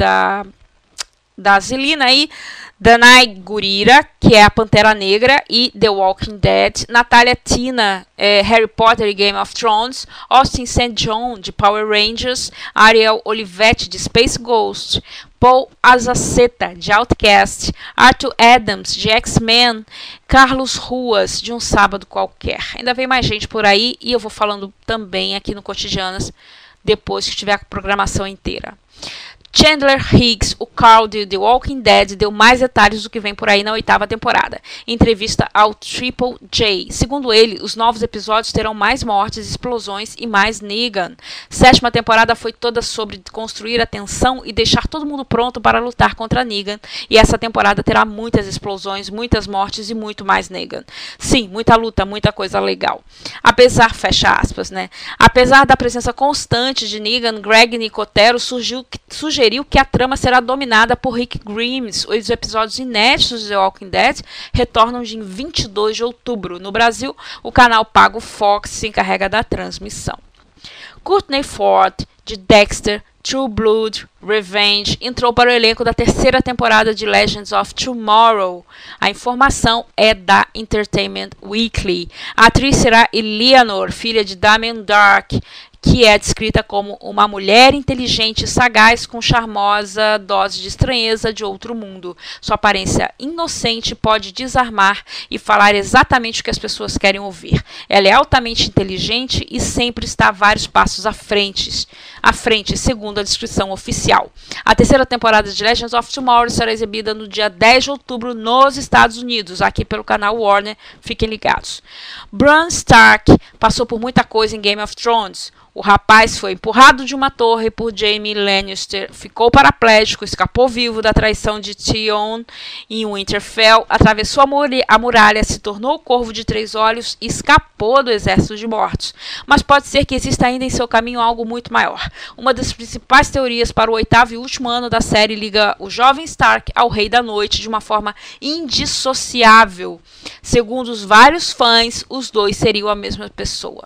A: da Zelina aí, Danai Gurira, que é a Pantera Negra e The Walking Dead, Natalia Tina, Harry Potter e Game of Thrones, Austin St. John, de Power Rangers, Ariel Olivetti, de Space Ghost, Paul Azaceta, de Outcast, Arthur Adams, de X-Men, Carlos Ruas, de Um Sábado Qualquer. Ainda vem mais gente por aí e eu vou falando também aqui no Cotidianas depois que tiver a programação inteira. Chandler Higgs, o Carl de The Walking Dead, deu mais detalhes do que vem por aí na 8ª temporada. Em entrevista ao Triple J. Segundo ele, os novos episódios terão mais mortes, explosões e mais Negan. 7ª temporada foi toda sobre construir a tensão e deixar todo mundo pronto para lutar contra Negan. E essa temporada terá muitas explosões, muitas mortes e muito mais Negan. Sim, muita luta, muita coisa legal. Apesar, fecha aspas, né? Apesar da presença constante de Negan, Greg Nicotero sugeriu que a trama será dominada por Rick Grimes. Os episódios inéditos de The Walking Dead retornam em 22 de outubro. No Brasil, o canal pago Fox se encarrega da transmissão. Courtney Ford, de Dexter, True Blood, Revenge, entrou para o elenco da 3ª temporada de Legends of Tomorrow. A informação é da Entertainment Weekly. A atriz será Eleanor, filha de Damien Dark, que é descrita como uma mulher inteligente e sagaz com charmosa dose de estranheza de outro mundo. Sua aparência inocente pode desarmar e falar exatamente o que as pessoas querem ouvir. Ela é altamente inteligente e sempre está vários passos à frente, segundo a descrição oficial. A 3ª temporada de Legends of Tomorrow será exibida no dia 10 de outubro nos Estados Unidos, aqui pelo canal Warner. Fiquem ligados. Bran Stark passou por muita coisa em Game of Thrones. O rapaz foi empurrado de uma torre por Jaime Lannister, ficou paraplégico, escapou vivo da traição de Theon em Winterfell, atravessou a muralha, se tornou o Corvo de 3 Olhos e escapou do exército de mortos. Mas pode ser que exista ainda em seu caminho algo muito maior. Uma das principais teorias para o 8º e último ano da série liga o jovem Stark ao Rei da Noite de uma forma indissociável. Segundo os vários fãs, os dois seriam a mesma pessoa.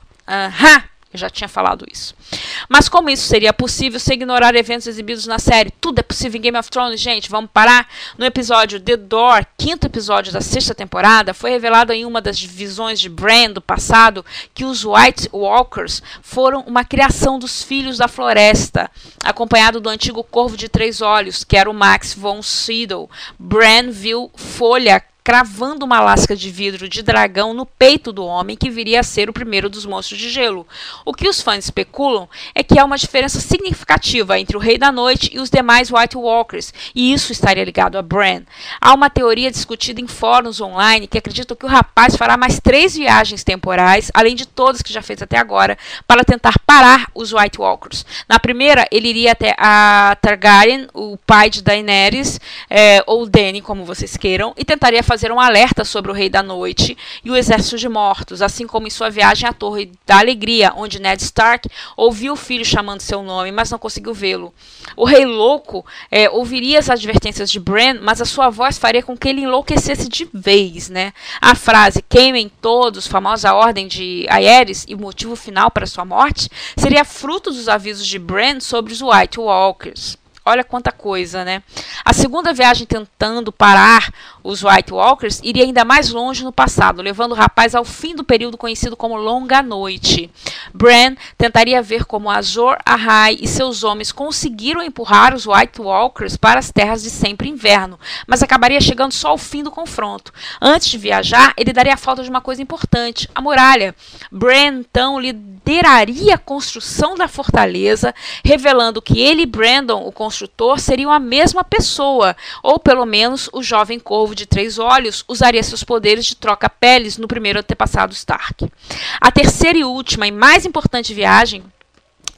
A: Eu já tinha falado isso. Mas como isso seria possível sem ignorar eventos exibidos na série? Tudo é possível em Game of Thrones, gente. Vamos parar? No episódio The Door, 5º episódio da 6ª temporada, foi revelado em uma das visões de Bran do passado que os White Walkers foram uma criação dos Filhos da Floresta, acompanhado do antigo Corvo de 3 Olhos, que era o Max von Sydow. Bran viu Folha cravando uma lasca de vidro de dragão no peito do homem que viria a ser o primeiro dos monstros de gelo. O que os fãs especulam é que há uma diferença significativa entre o Rei da Noite e os demais White Walkers, e isso estaria ligado a Bran. Há uma teoria discutida em fóruns online que acreditam que o rapaz fará mais 3 viagens temporais, além de todas que já fez até agora, para tentar parar os White Walkers. Na primeira, ele iria até a Targaryen, o pai de Daenerys, ou Dany, como vocês queiram, e tentaria fazer um alerta sobre o Rei da Noite e o Exército de Mortos, assim como em sua viagem à Torre da Alegria, onde Ned Stark ouviu o filho chamando seu nome, mas não conseguiu vê-lo. O Rei Louco ouviria as advertências de Bran, mas a sua voz faria com que ele enlouquecesse de vez, né? A frase "queimem todos", famosa ordem de Aerys e o motivo final para sua morte, seria fruto dos avisos de Bran sobre os White Walkers. Olha quanta coisa, né? A segunda viagem tentando parar os White Walkers iria ainda mais longe no passado, levando o rapaz ao fim do período conhecido como Longa Noite. Bran tentaria ver como Azor Ahai e seus homens conseguiram empurrar os White Walkers para as terras de sempre inverno, mas acabaria chegando só ao fim do confronto. Antes de viajar, ele daria falta de uma coisa importante, a muralha. Bran, então, lideraria a construção da fortaleza, revelando que ele e Brandon, o construtor, seriam a mesma pessoa, ou pelo menos o jovem Corvo de 3 Olhos usaria seus poderes de troca-peles no primeiro antepassado Stark. A terceira e última e mais importante viagem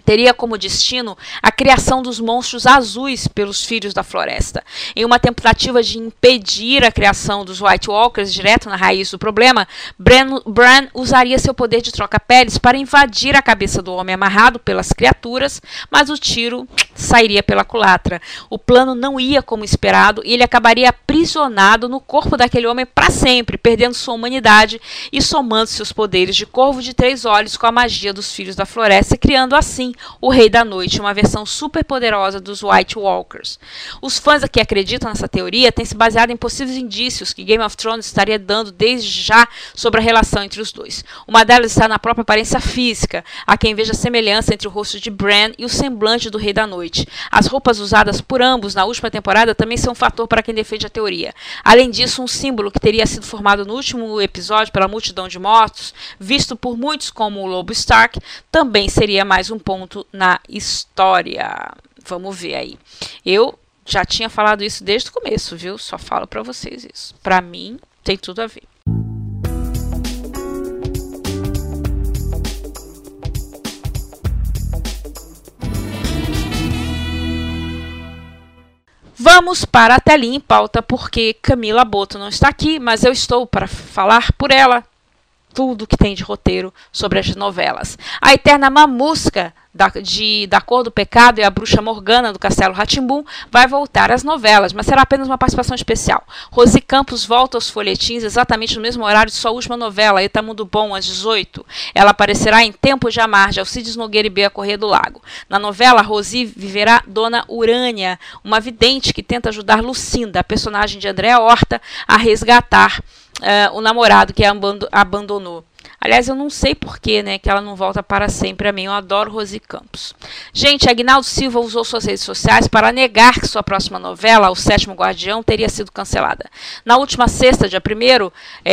A: teria como destino a criação dos monstros azuis pelos Filhos da Floresta. Em uma tentativa de impedir a criação dos White Walkers direto na raiz do problema, Bran usaria seu poder de troca-peles para invadir a cabeça do homem amarrado pelas criaturas, mas o tiro sairia pela culatra. O plano não ia como esperado e ele acabaria aprisionado no corpo daquele homem para sempre, perdendo sua humanidade e somando seus poderes de corvo de 3 olhos com a magia dos Filhos da Floresta, criando assim o Rei da Noite, uma versão super poderosa dos White Walkers. Os fãs que acreditam nessa teoria têm se baseado em possíveis indícios que Game of Thrones estaria dando desde já sobre a relação entre os dois. Uma delas está na própria aparência física, a quem veja semelhança entre o rosto de Bran e o semblante do Rei da Noite. As roupas usadas por ambos na última temporada também são um fator para quem defende a teoria. Além disso, um símbolo que teria sido formado no último episódio pela multidão de mortos, visto por muitos como o Lobo Stark, também seria mais um ponto na história. Vamos ver aí. Eu já tinha falado isso desde o começo, viu? Só falo pra vocês isso. Pra mim, tem tudo a ver. Vamos para a telinha em pauta, porque Camila Boto não está aqui, mas eu estou para falar por ela tudo que tem de roteiro sobre as novelas. A eterna mamusca da Cor do Pecado e a bruxa Morgana do Castelo Rá-Tim-Bum vai voltar às novelas, mas será apenas uma participação especial. Rosi Campos volta aos folhetins exatamente no mesmo horário de sua última novela, Itamundo Bom, às 18. Ela aparecerá em Tempo de Amar, de Alcides Nogueira e Bea Corrêa do Lago. Na novela, Rosi viverá Dona Urânia, uma vidente que tenta ajudar Lucinda, a personagem de Andréa Horta, a resgatar o namorado que a abandonou. Aliás, eu não sei porquê, né, que ela não volta para sempre a mim. Eu adoro Rosi Campos. Gente, Aguinaldo Silva usou suas redes sociais para negar que sua próxima novela, O Sétimo Guardião, teria sido cancelada. Na última sexta, dia 1º,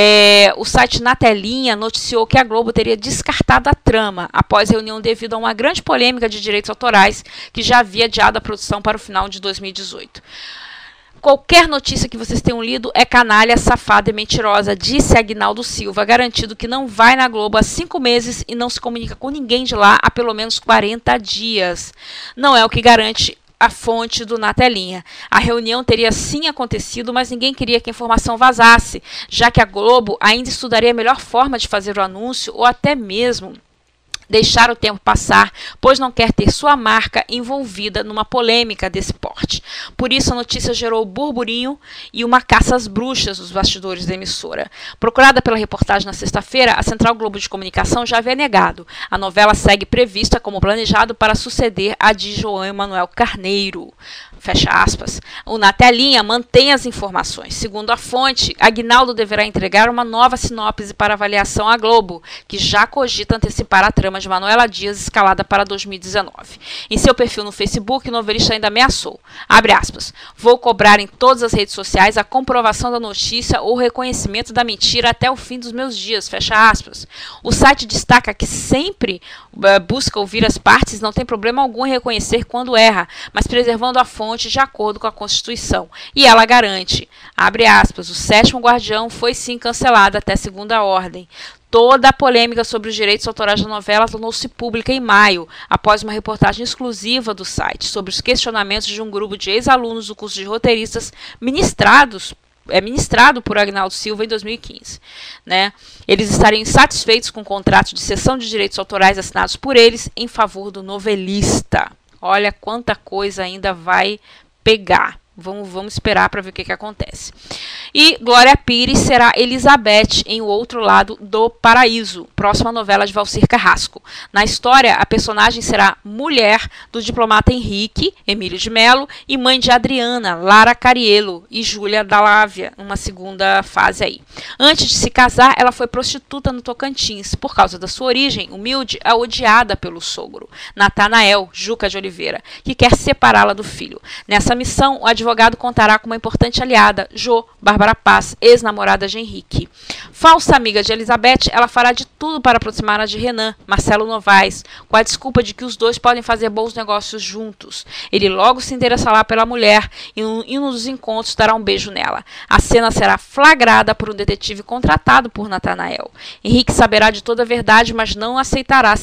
A: o site Na Telinha noticiou que a Globo teria descartado a trama após reunião devido a uma grande polêmica de direitos autorais que já havia adiado a produção para o final de 2018. Qualquer notícia que vocês tenham lido é canalha, safada e mentirosa, disse Aguinaldo Silva, garantido que não vai na Globo há 5 meses e não se comunica com ninguém de lá há pelo menos 40 dias. Não é o que garante a fonte do Na Telinha. A reunião teria sim acontecido, mas ninguém queria que a informação vazasse, já que a Globo ainda estudaria a melhor forma de fazer o anúncio ou até mesmo deixar o tempo passar, pois não quer ter sua marca envolvida numa polêmica desse porte. Por isso, a notícia gerou burburinho e uma caça às bruxas nos bastidores da emissora. Procurada pela reportagem na sexta-feira, a Central Globo de Comunicação já havia negado. A novela segue prevista como planejado para suceder a de João Emanuel Carneiro. Fecha aspas. O Na Telinha mantém as informações. Segundo a fonte, Aguinaldo deverá entregar uma nova sinopse para avaliação à Globo, que já cogita antecipar a trama de Manuela Dias escalada para 2019. Em seu perfil no Facebook, o novelista ainda ameaçou. Abre aspas. Vou cobrar em todas as redes sociais a comprovação da notícia ou reconhecimento da mentira até o fim dos meus dias. Fecha aspas. O site destaca que sempre busca ouvir as partes, não tem problema algum em reconhecer quando erra, mas preservando a fonte de acordo com a Constituição. E ela garante, abre aspas, o Sétimo Guardião foi sim cancelado até segunda ordem. Toda a polêmica sobre os direitos autorais da novela tornou-se pública em maio, após uma reportagem exclusiva do site sobre os questionamentos de um grupo de ex-alunos do curso de roteiristas ministrado por Aguinaldo Silva em 2015. Né? Eles estariam insatisfeitos com o contrato de cessão de direitos autorais assinados por eles em favor do novelista. Olha quanta coisa ainda vai pegar. Vamos esperar para ver o que acontece. E Glória Pires será Elizabeth em O Outro Lado do Paraíso, próxima novela de Valcir Carrasco. Na história, a personagem será mulher do diplomata Henrique, Emílio de Mello, e mãe de Adriana, Lara Cariello e Júlia Dalávia, uma segunda fase aí. Antes de se casar, ela foi prostituta no Tocantins. Por causa da sua origem humilde, é odiada pelo sogro, Natanael Juca de Oliveira, que quer separá-la do filho. Nessa missão, o advogado contará com uma importante aliada, Jo Barba Bárbara Paz, ex-namorada de Henrique. Falsa amiga de Elizabeth, ela fará de tudo para aproximá-la de Renan, Marcelo Novaes, com a desculpa de que os dois podem fazer bons negócios juntos. Ele logo se interessará pela mulher e num dos encontros dará um beijo nela. A cena será flagrada por um detetive contratado por Nathanael. Henrique saberá de toda a verdade, mas não aceitará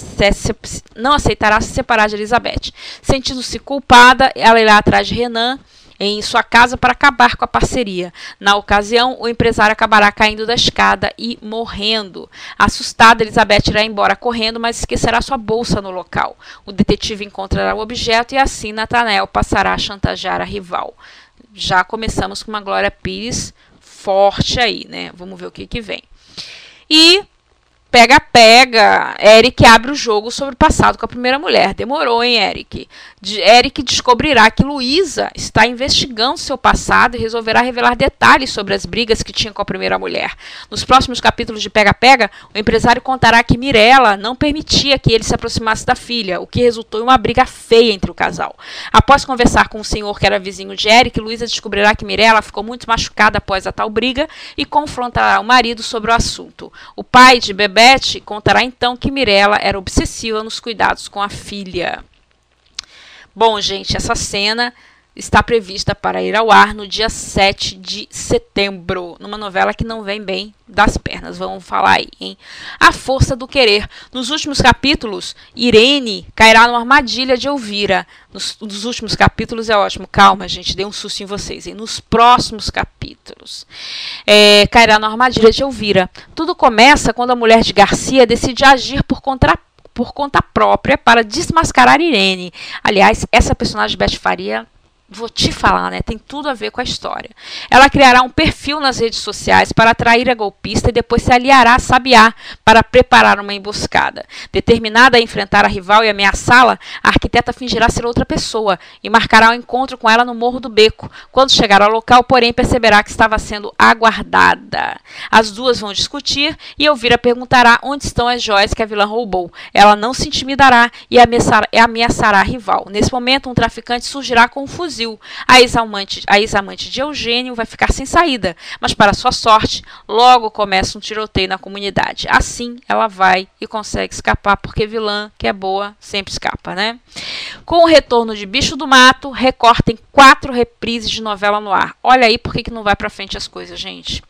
A: se separar de Elizabeth. Sentindo-se culpada, ela irá atrás de Renan em sua casa para acabar com a parceria. Na ocasião, o empresário acabará caindo da escada e morrendo. Assustada, Elizabeth irá embora correndo, mas esquecerá sua bolsa no local. O detetive encontrará o objeto e assim Nathanael passará a chantagear a rival. Já começamos com uma Glória Pires forte aí, né? Vamos ver o que vem. E pega, Eric abre o jogo sobre o passado com a primeira mulher. Demorou, hein, Eric? Eric descobrirá que Luísa está investigando seu passado e resolverá revelar detalhes sobre as brigas que tinha com a primeira mulher. Nos próximos capítulos de Pega, o empresário contará que Mirella não permitia que ele se aproximasse da filha, o que resultou em uma briga feia entre o casal. Após conversar com o senhor que era vizinho de Eric, Luísa descobrirá que Mirella ficou muito machucada após a tal briga e confrontará o marido sobre o assunto. O pai de Bebete contará então que Mirella era obsessiva nos cuidados com a filha. Bom, gente, essa cena está prevista para ir ao ar no dia 7 de setembro, numa novela que não vem bem das pernas. Vamos falar aí, hein? A Força do Querer. Nos últimos capítulos, Irene cairá numa armadilha de Elvira. Nos últimos capítulos é ótimo. Calma, gente, dei um susto em vocês, hein? Nos próximos capítulos, cairá numa armadilha de Elvira. Tudo começa quando a mulher de Garcia decide agir por conta própria para desmascarar Irene. Aliás, essa personagem Beth Faria, vou te falar, né? Tem tudo a ver com a história. Ela criará um perfil nas redes sociais para atrair a golpista e depois se aliará a Sabiá para preparar uma emboscada. Determinada a enfrentar a rival e ameaçá-la, a arquiteta fingirá ser outra pessoa e marcará um encontro com ela no Morro do Beco. Quando chegar ao local, porém, perceberá que estava sendo aguardada. As duas vão discutir e Elvira perguntará onde estão as joias que a vilã roubou. Ela não se intimidará e ameaçará a rival. Nesse momento, um traficante surgirá com um fuzil. A ex-amante de Eugênio vai ficar sem saída, mas para sua sorte, logo começa um tiroteio na comunidade. Assim, ela vai e consegue escapar, porque vilã que é boa sempre escapa, né? Com o retorno de Bicho do Mato, Record tem 4 reprises de novela no ar. Olha aí por que não vai pra frente as coisas, gente.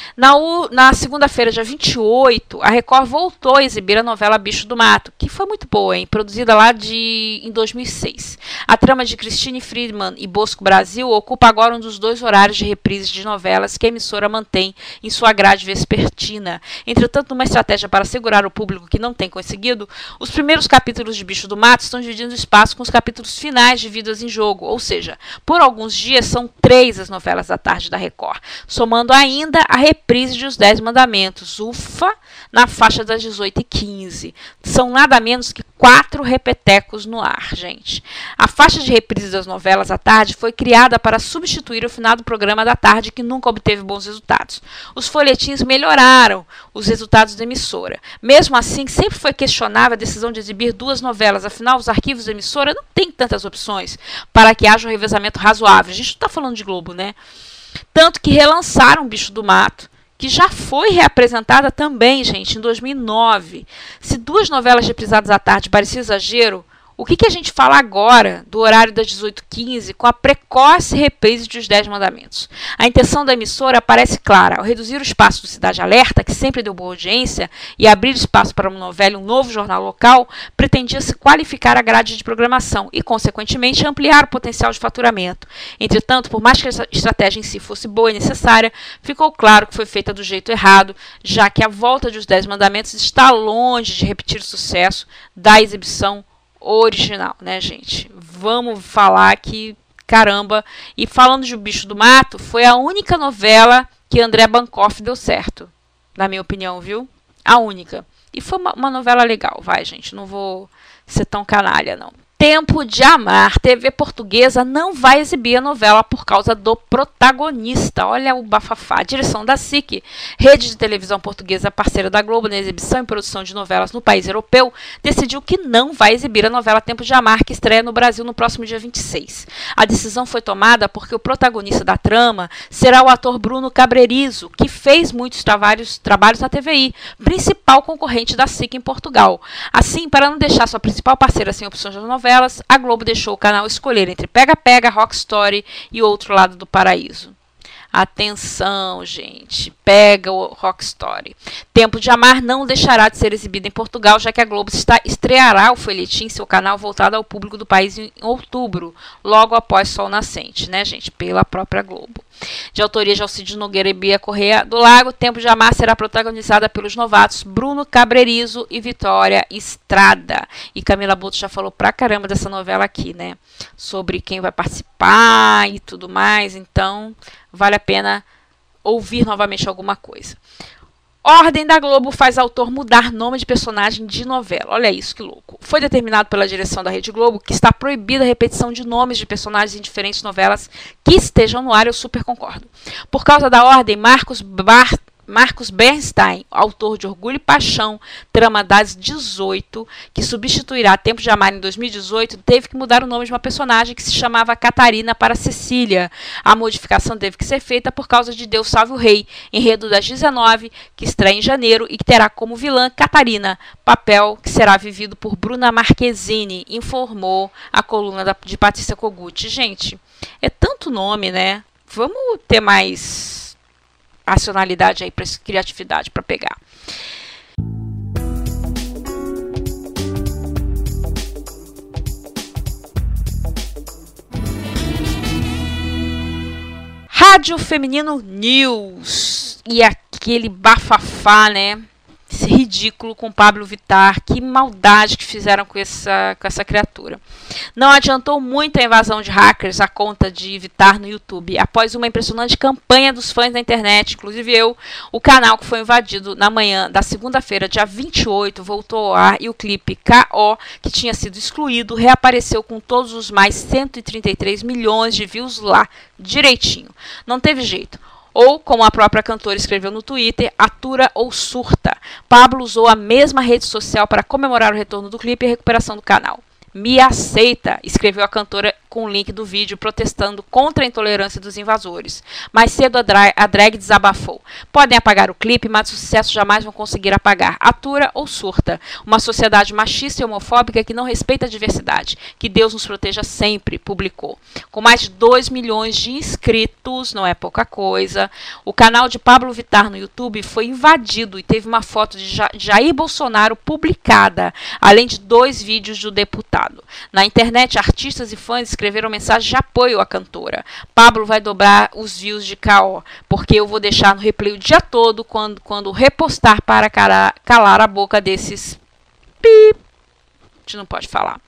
A: Na segunda-feira, dia 28, a Record voltou a exibir a novela Bicho do Mato, que foi muito boa, hein? Produzida lá em 2006. A trama de Christine Friedman e Bosco Brasil ocupa agora um dos 2 horários de reprises de novelas que a emissora mantém em sua grade vespertina. Entretanto, numa estratégia para segurar o público que não tem conseguido, os primeiros capítulos de Bicho do Mato estão dividindo espaço com os capítulos finais de Vidas em Jogo, ou seja, por alguns dias são 3 as novelas da tarde da Record, somando ainda a reprise de Os 10 Mandamentos, ufa, na faixa das 18h15. São nada menos que 4 repetecos no ar, gente. A faixa de reprise das novelas à tarde foi criada para substituir o finado programa da tarde, que nunca obteve bons resultados. Os folhetins melhoraram os resultados da emissora. Mesmo assim, sempre foi questionável a decisão de exibir 2 novelas, afinal, os arquivos da emissora não têm tantas opções para que haja um revezamento razoável. A gente não está falando de Globo, né? Tanto que relançaram Bicho do Mato, que já foi reapresentada também, gente, em 2009. Se 2 novelas reprisadas à tarde parecia exagero, o que a gente fala agora do horário das 18h15 com a precoce reprise de Os 10 Mandamentos? A intenção da emissora parece clara. Ao reduzir o espaço do Cidade Alerta, que sempre deu boa audiência, e abrir espaço para uma novela e um novo jornal local, pretendia-se qualificar a grade de programação e, consequentemente, ampliar o potencial de faturamento. Entretanto, por mais que a estratégia em si fosse boa e necessária, ficou claro que foi feita do jeito errado, já que a volta de Os 10 Mandamentos está longe de repetir o sucesso da exibição original, né, gente? Vamos falar que, caramba, e falando de O Bicho do Mato, foi a única novela que André Bancoff deu certo, na minha opinião, viu? A única. E foi uma novela legal, vai, gente, não vou ser tão canalha, não. Tempo de Amar. TV portuguesa não vai exibir a novela por causa do protagonista. Olha o bafafá. Direção da SIC, rede de televisão portuguesa parceira da Globo na exibição e produção de novelas no país europeu, decidiu que não vai exibir a novela Tempo de Amar, que estreia no Brasil no próximo dia 26. A decisão foi tomada porque o protagonista da trama será o ator Bruno Cabrerizo, que fez muitos trabalhos na TVI, principal concorrente da SIC em Portugal. Assim, para não deixar sua principal parceira sem opções de novelas, a Globo deixou o canal escolher entre Pega Pega, Rock Story e Outro Lado do Paraíso. Atenção, gente, pega o Rock Story. Tempo de Amar não deixará de ser exibido em Portugal, já que a Globo estreará o folhetim em seu canal voltado ao público do país em outubro, logo após Sol Nascente, né, gente, pela própria Globo. De autoria de Alcides Nogueira e Bia Correia do Lago, Tempo de Amar será protagonizada pelos novatos Bruno Cabrerizo e Vitória Estrada. E Camila Boto já falou pra caramba dessa novela aqui, né? Sobre quem vai participar e tudo mais, então vale a pena ouvir novamente alguma coisa. Ordem da Globo faz autor mudar nome de personagem de novela. Olha isso, que louco. Foi determinado pela direção da Rede Globo que está proibida a repetição de nomes de personagens em diferentes novelas que estejam no ar, eu super concordo. Por causa da ordem, Marcos Bernstein, autor de Orgulho e Paixão, trama das 18, que substituirá Tempo de Amar em 2018, teve que mudar o nome de uma personagem que se chamava Catarina para Cecília. A modificação teve que ser feita por causa de Deus Salve o Rei, enredo das 19, que estreia em janeiro e que terá como vilã Catarina, papel que será vivido por Bruna Marquezine, informou a coluna de Patrícia Kogut. Gente, é tanto nome, né? Vamos ter mais racionalidade aí, criatividade para pegar. Rádio Feminino News e aquele bafafá, né? Esse ridículo com Pablo Vittar, que maldade que fizeram com essa criatura. Não adiantou muito a invasão de hackers à conta de Vittar no YouTube. Após uma impressionante campanha dos fãs da internet, inclusive eu, o canal que foi invadido na manhã da segunda-feira, dia 28, voltou ao ar e o clipe K.O., que tinha sido excluído, reapareceu com todos os mais 133 milhões de views lá, direitinho. Não teve jeito. Ou, como a própria cantora escreveu no Twitter, atura ou surta. Pablo usou a mesma rede social para comemorar o retorno do clipe e a recuperação do canal. Me aceita, escreveu a cantora com o link do vídeo protestando contra a intolerância dos invasores. Mais cedo a drag desabafou. Podem apagar o clipe, mas o sucesso jamais vão conseguir apagar. Atura ou surta. Uma sociedade machista e homofóbica que não respeita a diversidade. Que Deus nos proteja sempre, publicou. Com mais de 2 milhões de inscritos, não é pouca coisa, o canal de Pablo Vittar no YouTube foi invadido e teve uma foto de Jair Bolsonaro publicada, além de 2 vídeos do deputado. Na internet, artistas e fãs escreveram mensagens de apoio à cantora. Pablo vai dobrar os views de K.O., porque eu vou deixar no replay o dia todo quando repostar para calar a boca desses pip. A gente não pode falar.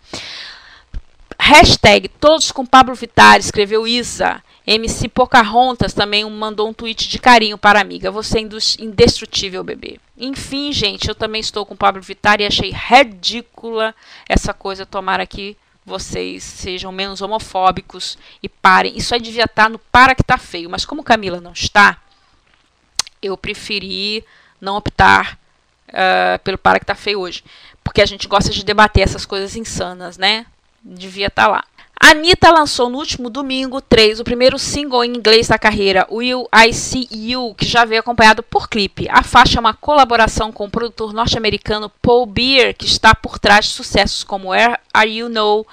A: Hashtag todos com Pablo Vittar, escreveu Isa. MC Pocahontas também mandou um tweet de carinho para a amiga. Você é indestrutível, bebê. Enfim, gente, eu também estou com Pablo Vittar e achei ridícula essa coisa. Tomara que vocês sejam menos homofóbicos e parem. Isso aí devia estar no Para que tá feio. Mas como Camila não está, eu preferi não optar pelo Para que tá feio hoje. Porque a gente gosta de debater essas coisas insanas, né? Devia estar lá. Anitta lançou no último domingo 3, o primeiro single em inglês da carreira, Will I See You, que já veio acompanhado por clipe. A faixa é uma colaboração com o produtor norte-americano Paul Beer, que está por trás de sucessos como Where Are You Now,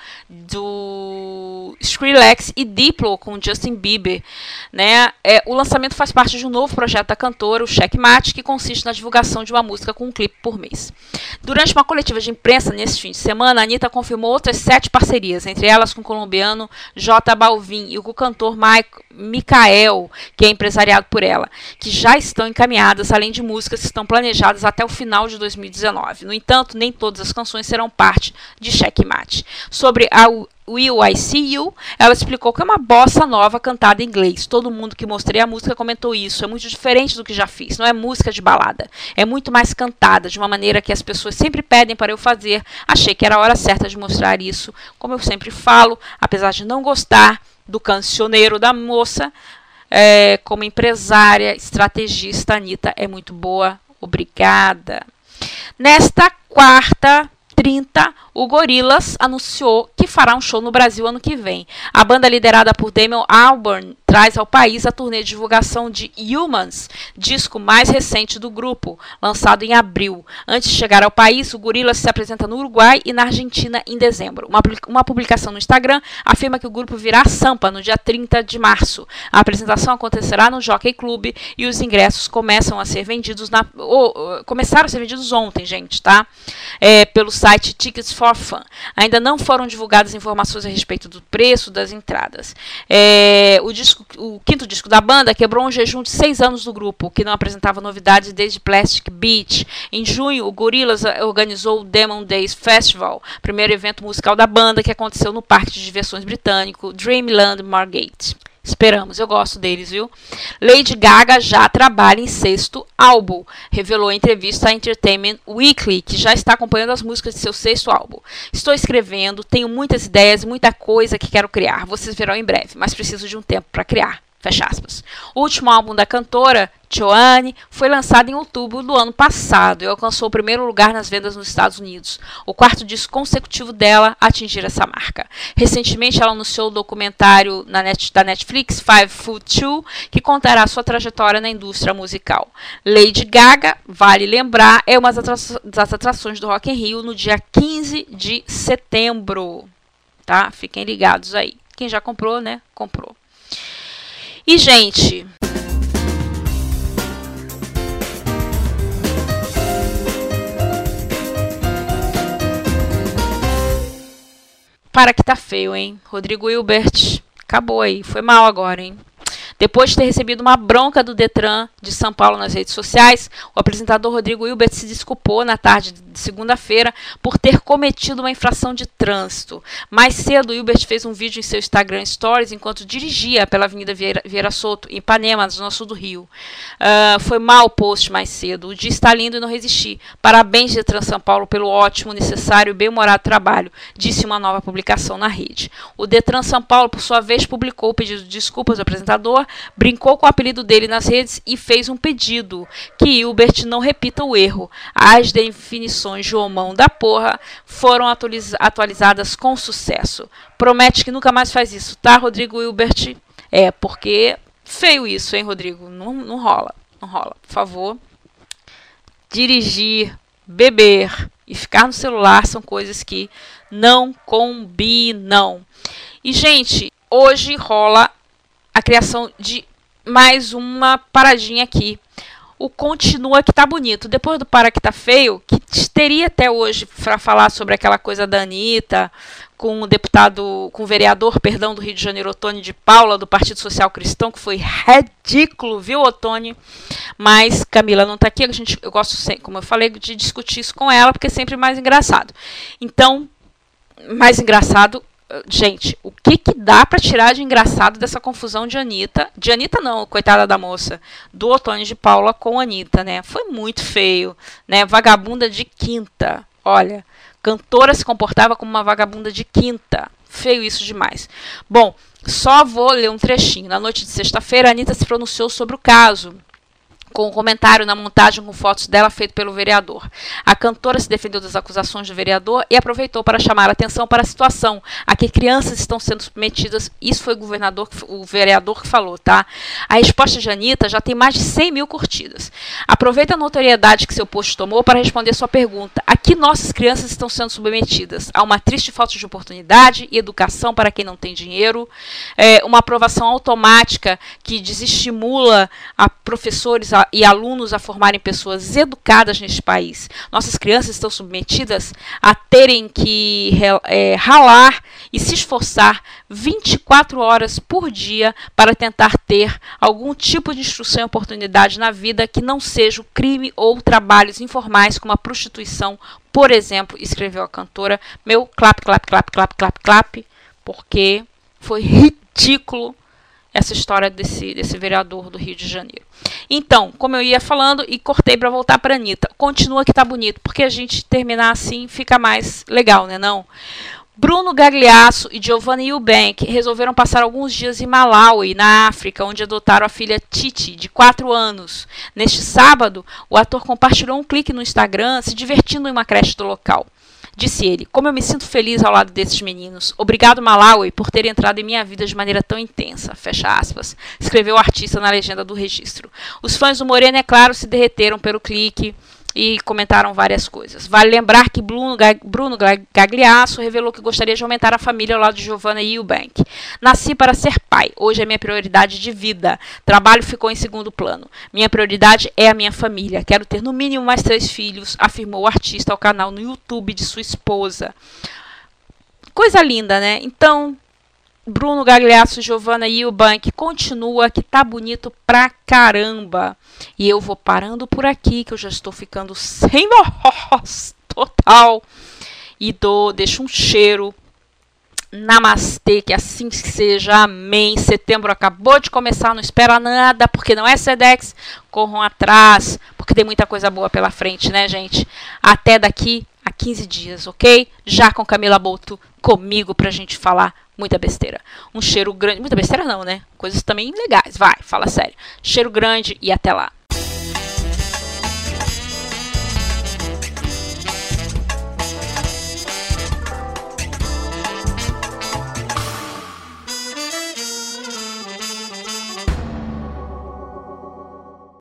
A: do Skrillex e Diplo com Justin Bieber. Né? O lançamento faz parte de um novo projeto da cantora, o Checkmate, que consiste na divulgação de uma música com um clipe por mês. Durante uma coletiva de imprensa nesse fim de semana, a Anitta confirmou outras 7 parcerias, entre elas com o colombiano J Balvin e o cantor Mikael, que é empresariado por ela, que já estão encaminhadas, além de músicas que estão planejadas até o final de 2019. No entanto, nem todas as canções serão parte de Checkmate. Sobre Will I See You, ela explicou que é uma bossa nova cantada em inglês. Todo mundo que mostrei a música comentou isso. É muito diferente do que já fiz. Não é música de balada. É muito mais cantada, de uma maneira que as pessoas sempre pedem para eu fazer. Achei que era a hora certa de mostrar isso. Como eu sempre falo, apesar de não gostar do cancioneiro da moça, como empresária, estrategista, a Anitta é muito boa. Obrigada. Nesta quarta, 30, o Gorillaz anunciou que fará um show no Brasil ano que vem. A banda liderada por Damon Albarn traz ao país a turnê de divulgação de Humans, disco mais recente do grupo, lançado em abril. Antes de chegar ao país, o Gorillaz se apresenta no Uruguai e na Argentina em dezembro. Uma publicação no Instagram afirma que o grupo virá a Sampa no dia 30 de março. A apresentação acontecerá no Jockey Club e os ingressos começaram a ser vendidos ontem, gente, tá? Pelo site Tickets for Fun. Ainda não foram divulgadas informações a respeito do preço das entradas. O quinto disco da banda quebrou um jejum de 6 anos do grupo, que não apresentava novidades desde Plastic Beach. Em junho, o Gorillaz organizou o Demon Days Festival, primeiro evento musical da banda, que aconteceu no parque de diversões britânico Dreamland Margate. Esperamos, eu gosto deles, viu? Lady Gaga já trabalha em 6º álbum, revelou em entrevista à Entertainment Weekly, que já está acompanhando as músicas de seu 6º álbum. Estou escrevendo, tenho muitas ideias, muita coisa que quero criar. Vocês verão em breve, mas preciso de um tempo para criar. Fecha aspas. O último álbum da cantora, Joanne, foi lançado em outubro do ano passado e alcançou o primeiro lugar nas vendas nos Estados Unidos, o quarto disco consecutivo dela a atingir essa marca. Recentemente, ela anunciou o documentário da Netflix, 5 Foot 2, que contará sua trajetória na indústria musical. Lady Gaga, vale lembrar, é uma das atrações do Rock in Rio no dia 15 de setembro. Tá? Fiquem ligados aí. Quem já comprou, né? Comprou. E, gente, para que tá feio, hein? Rodrigo Hilbert, acabou aí, foi mal agora, hein? Depois de ter recebido uma bronca do Detran de São Paulo nas redes sociais, o apresentador Rodrigo Hilbert se desculpou na tarde de segunda-feira por ter cometido uma infração de trânsito. Mais cedo, Hilbert fez um vídeo em seu Instagram Stories enquanto dirigia pela Avenida Vieira Soto, em Ipanema, no sul do Rio. Foi mal o post mais cedo. O dia está lindo e não resisti. Parabéns, Detran São Paulo, pelo ótimo, necessário e bem-humorado trabalho, disse uma nova publicação na rede. O Detran São Paulo, por sua vez, publicou o pedido de desculpas do apresentador, brincou com o apelido dele nas redes e fez um pedido que Hilbert não repita o erro. As definições de homão da porra foram atualizadas com sucesso. Promete que nunca mais faz isso, tá, Rodrigo Hilbert? Porque feio isso, hein, Rodrigo? Não rola, não rola. Por favor, dirigir, beber e ficar no celular são coisas que não combinam. E, gente, hoje rola a criação de mais uma paradinha aqui. O Continua que tá bonito. Depois do Para que tá feio, que teria até hoje para falar sobre aquela coisa da Anitta, com o vereador, do Rio de Janeiro, Ottoni de Paula, do Partido Social Cristão, que foi ridículo, viu, Ottoni? Mas Camila não tá aqui, eu gosto, como eu falei, de discutir isso com ela, porque é sempre mais engraçado. Então, mais engraçado, gente, o que dá para tirar de engraçado dessa confusão de Anitta? De Anitta não, coitada da moça. Do Ottoni de Paula com Anitta, né? Foi muito feio, né? Vagabunda de quinta. Olha, cantora se comportava como uma vagabunda de quinta. Feio isso demais. Bom, só vou ler um trechinho. Na noite de sexta-feira, a Anitta se pronunciou sobre o caso, com um comentário na montagem com fotos dela feito pelo vereador. A cantora se defendeu das acusações do vereador e aproveitou para chamar a atenção para a situação a que crianças estão sendo submetidas. Isso foi o vereador que falou, tá? A resposta de Anitta já tem mais de 100 mil curtidas. Aproveita a notoriedade que seu post tomou para responder sua pergunta. A que nossas crianças estão sendo submetidas? A uma triste falta de oportunidade e educação para quem não tem dinheiro, uma aprovação automática que desestimula a professores e alunos a formarem pessoas educadas neste país. Nossas crianças estão submetidas a terem que ralar e se esforçar 24 horas por dia para tentar ter algum tipo de instrução e oportunidade na vida que não seja o crime ou trabalhos informais como a prostituição, por exemplo, escreveu a cantora. Meu clap, clap, clap, clap, clap, clap, porque foi ridículo essa história desse vereador do Rio de Janeiro. Então, como eu ia falando e cortei para voltar para a Anitta, continua que tá bonito, porque a gente terminar assim fica mais legal, né não? Bruno Gagliasso e Giovanna Eubank resolveram passar alguns dias em Malawi, na África, onde adotaram a filha Titi, de 4 anos. Neste sábado, o ator compartilhou um clipe no Instagram se divertindo em uma creche do local. Disse ele: como eu me sinto feliz ao lado desses meninos. Obrigado, Malawi, por ter entrado em minha vida de maneira tão intensa. Fecha aspas. Escreveu o artista na legenda do registro. Os fãs do Moreno, é claro, se derreteram pelo clique e comentaram várias coisas. Vale lembrar que Bruno Gagliasso revelou que gostaria de aumentar a família ao lado de Giovanna Eubank. Nasci para ser pai. Hoje é minha prioridade de vida. Trabalho ficou em segundo plano. Minha prioridade é a minha família. Quero ter no mínimo mais 3 filhos, afirmou o artista ao canal no YouTube de sua esposa. Coisa linda, né? Então, Bruno Gagliasso e Giovanna Eubank, continua que tá bonito pra caramba. E eu vou parando por aqui, que eu já estou ficando sem voz total. E deixo um cheiro. Namastê, que assim seja. Amém. Setembro acabou de começar, não espera nada, porque não é Sedex. Corram atrás, porque tem muita coisa boa pela frente, né, gente? Até daqui a 15 dias, ok? Já com Camila Boto comigo pra gente falar muita besteira. Um cheiro grande. Muita besteira não, né? Coisas também legais. Vai, fala sério. Cheiro grande e até lá.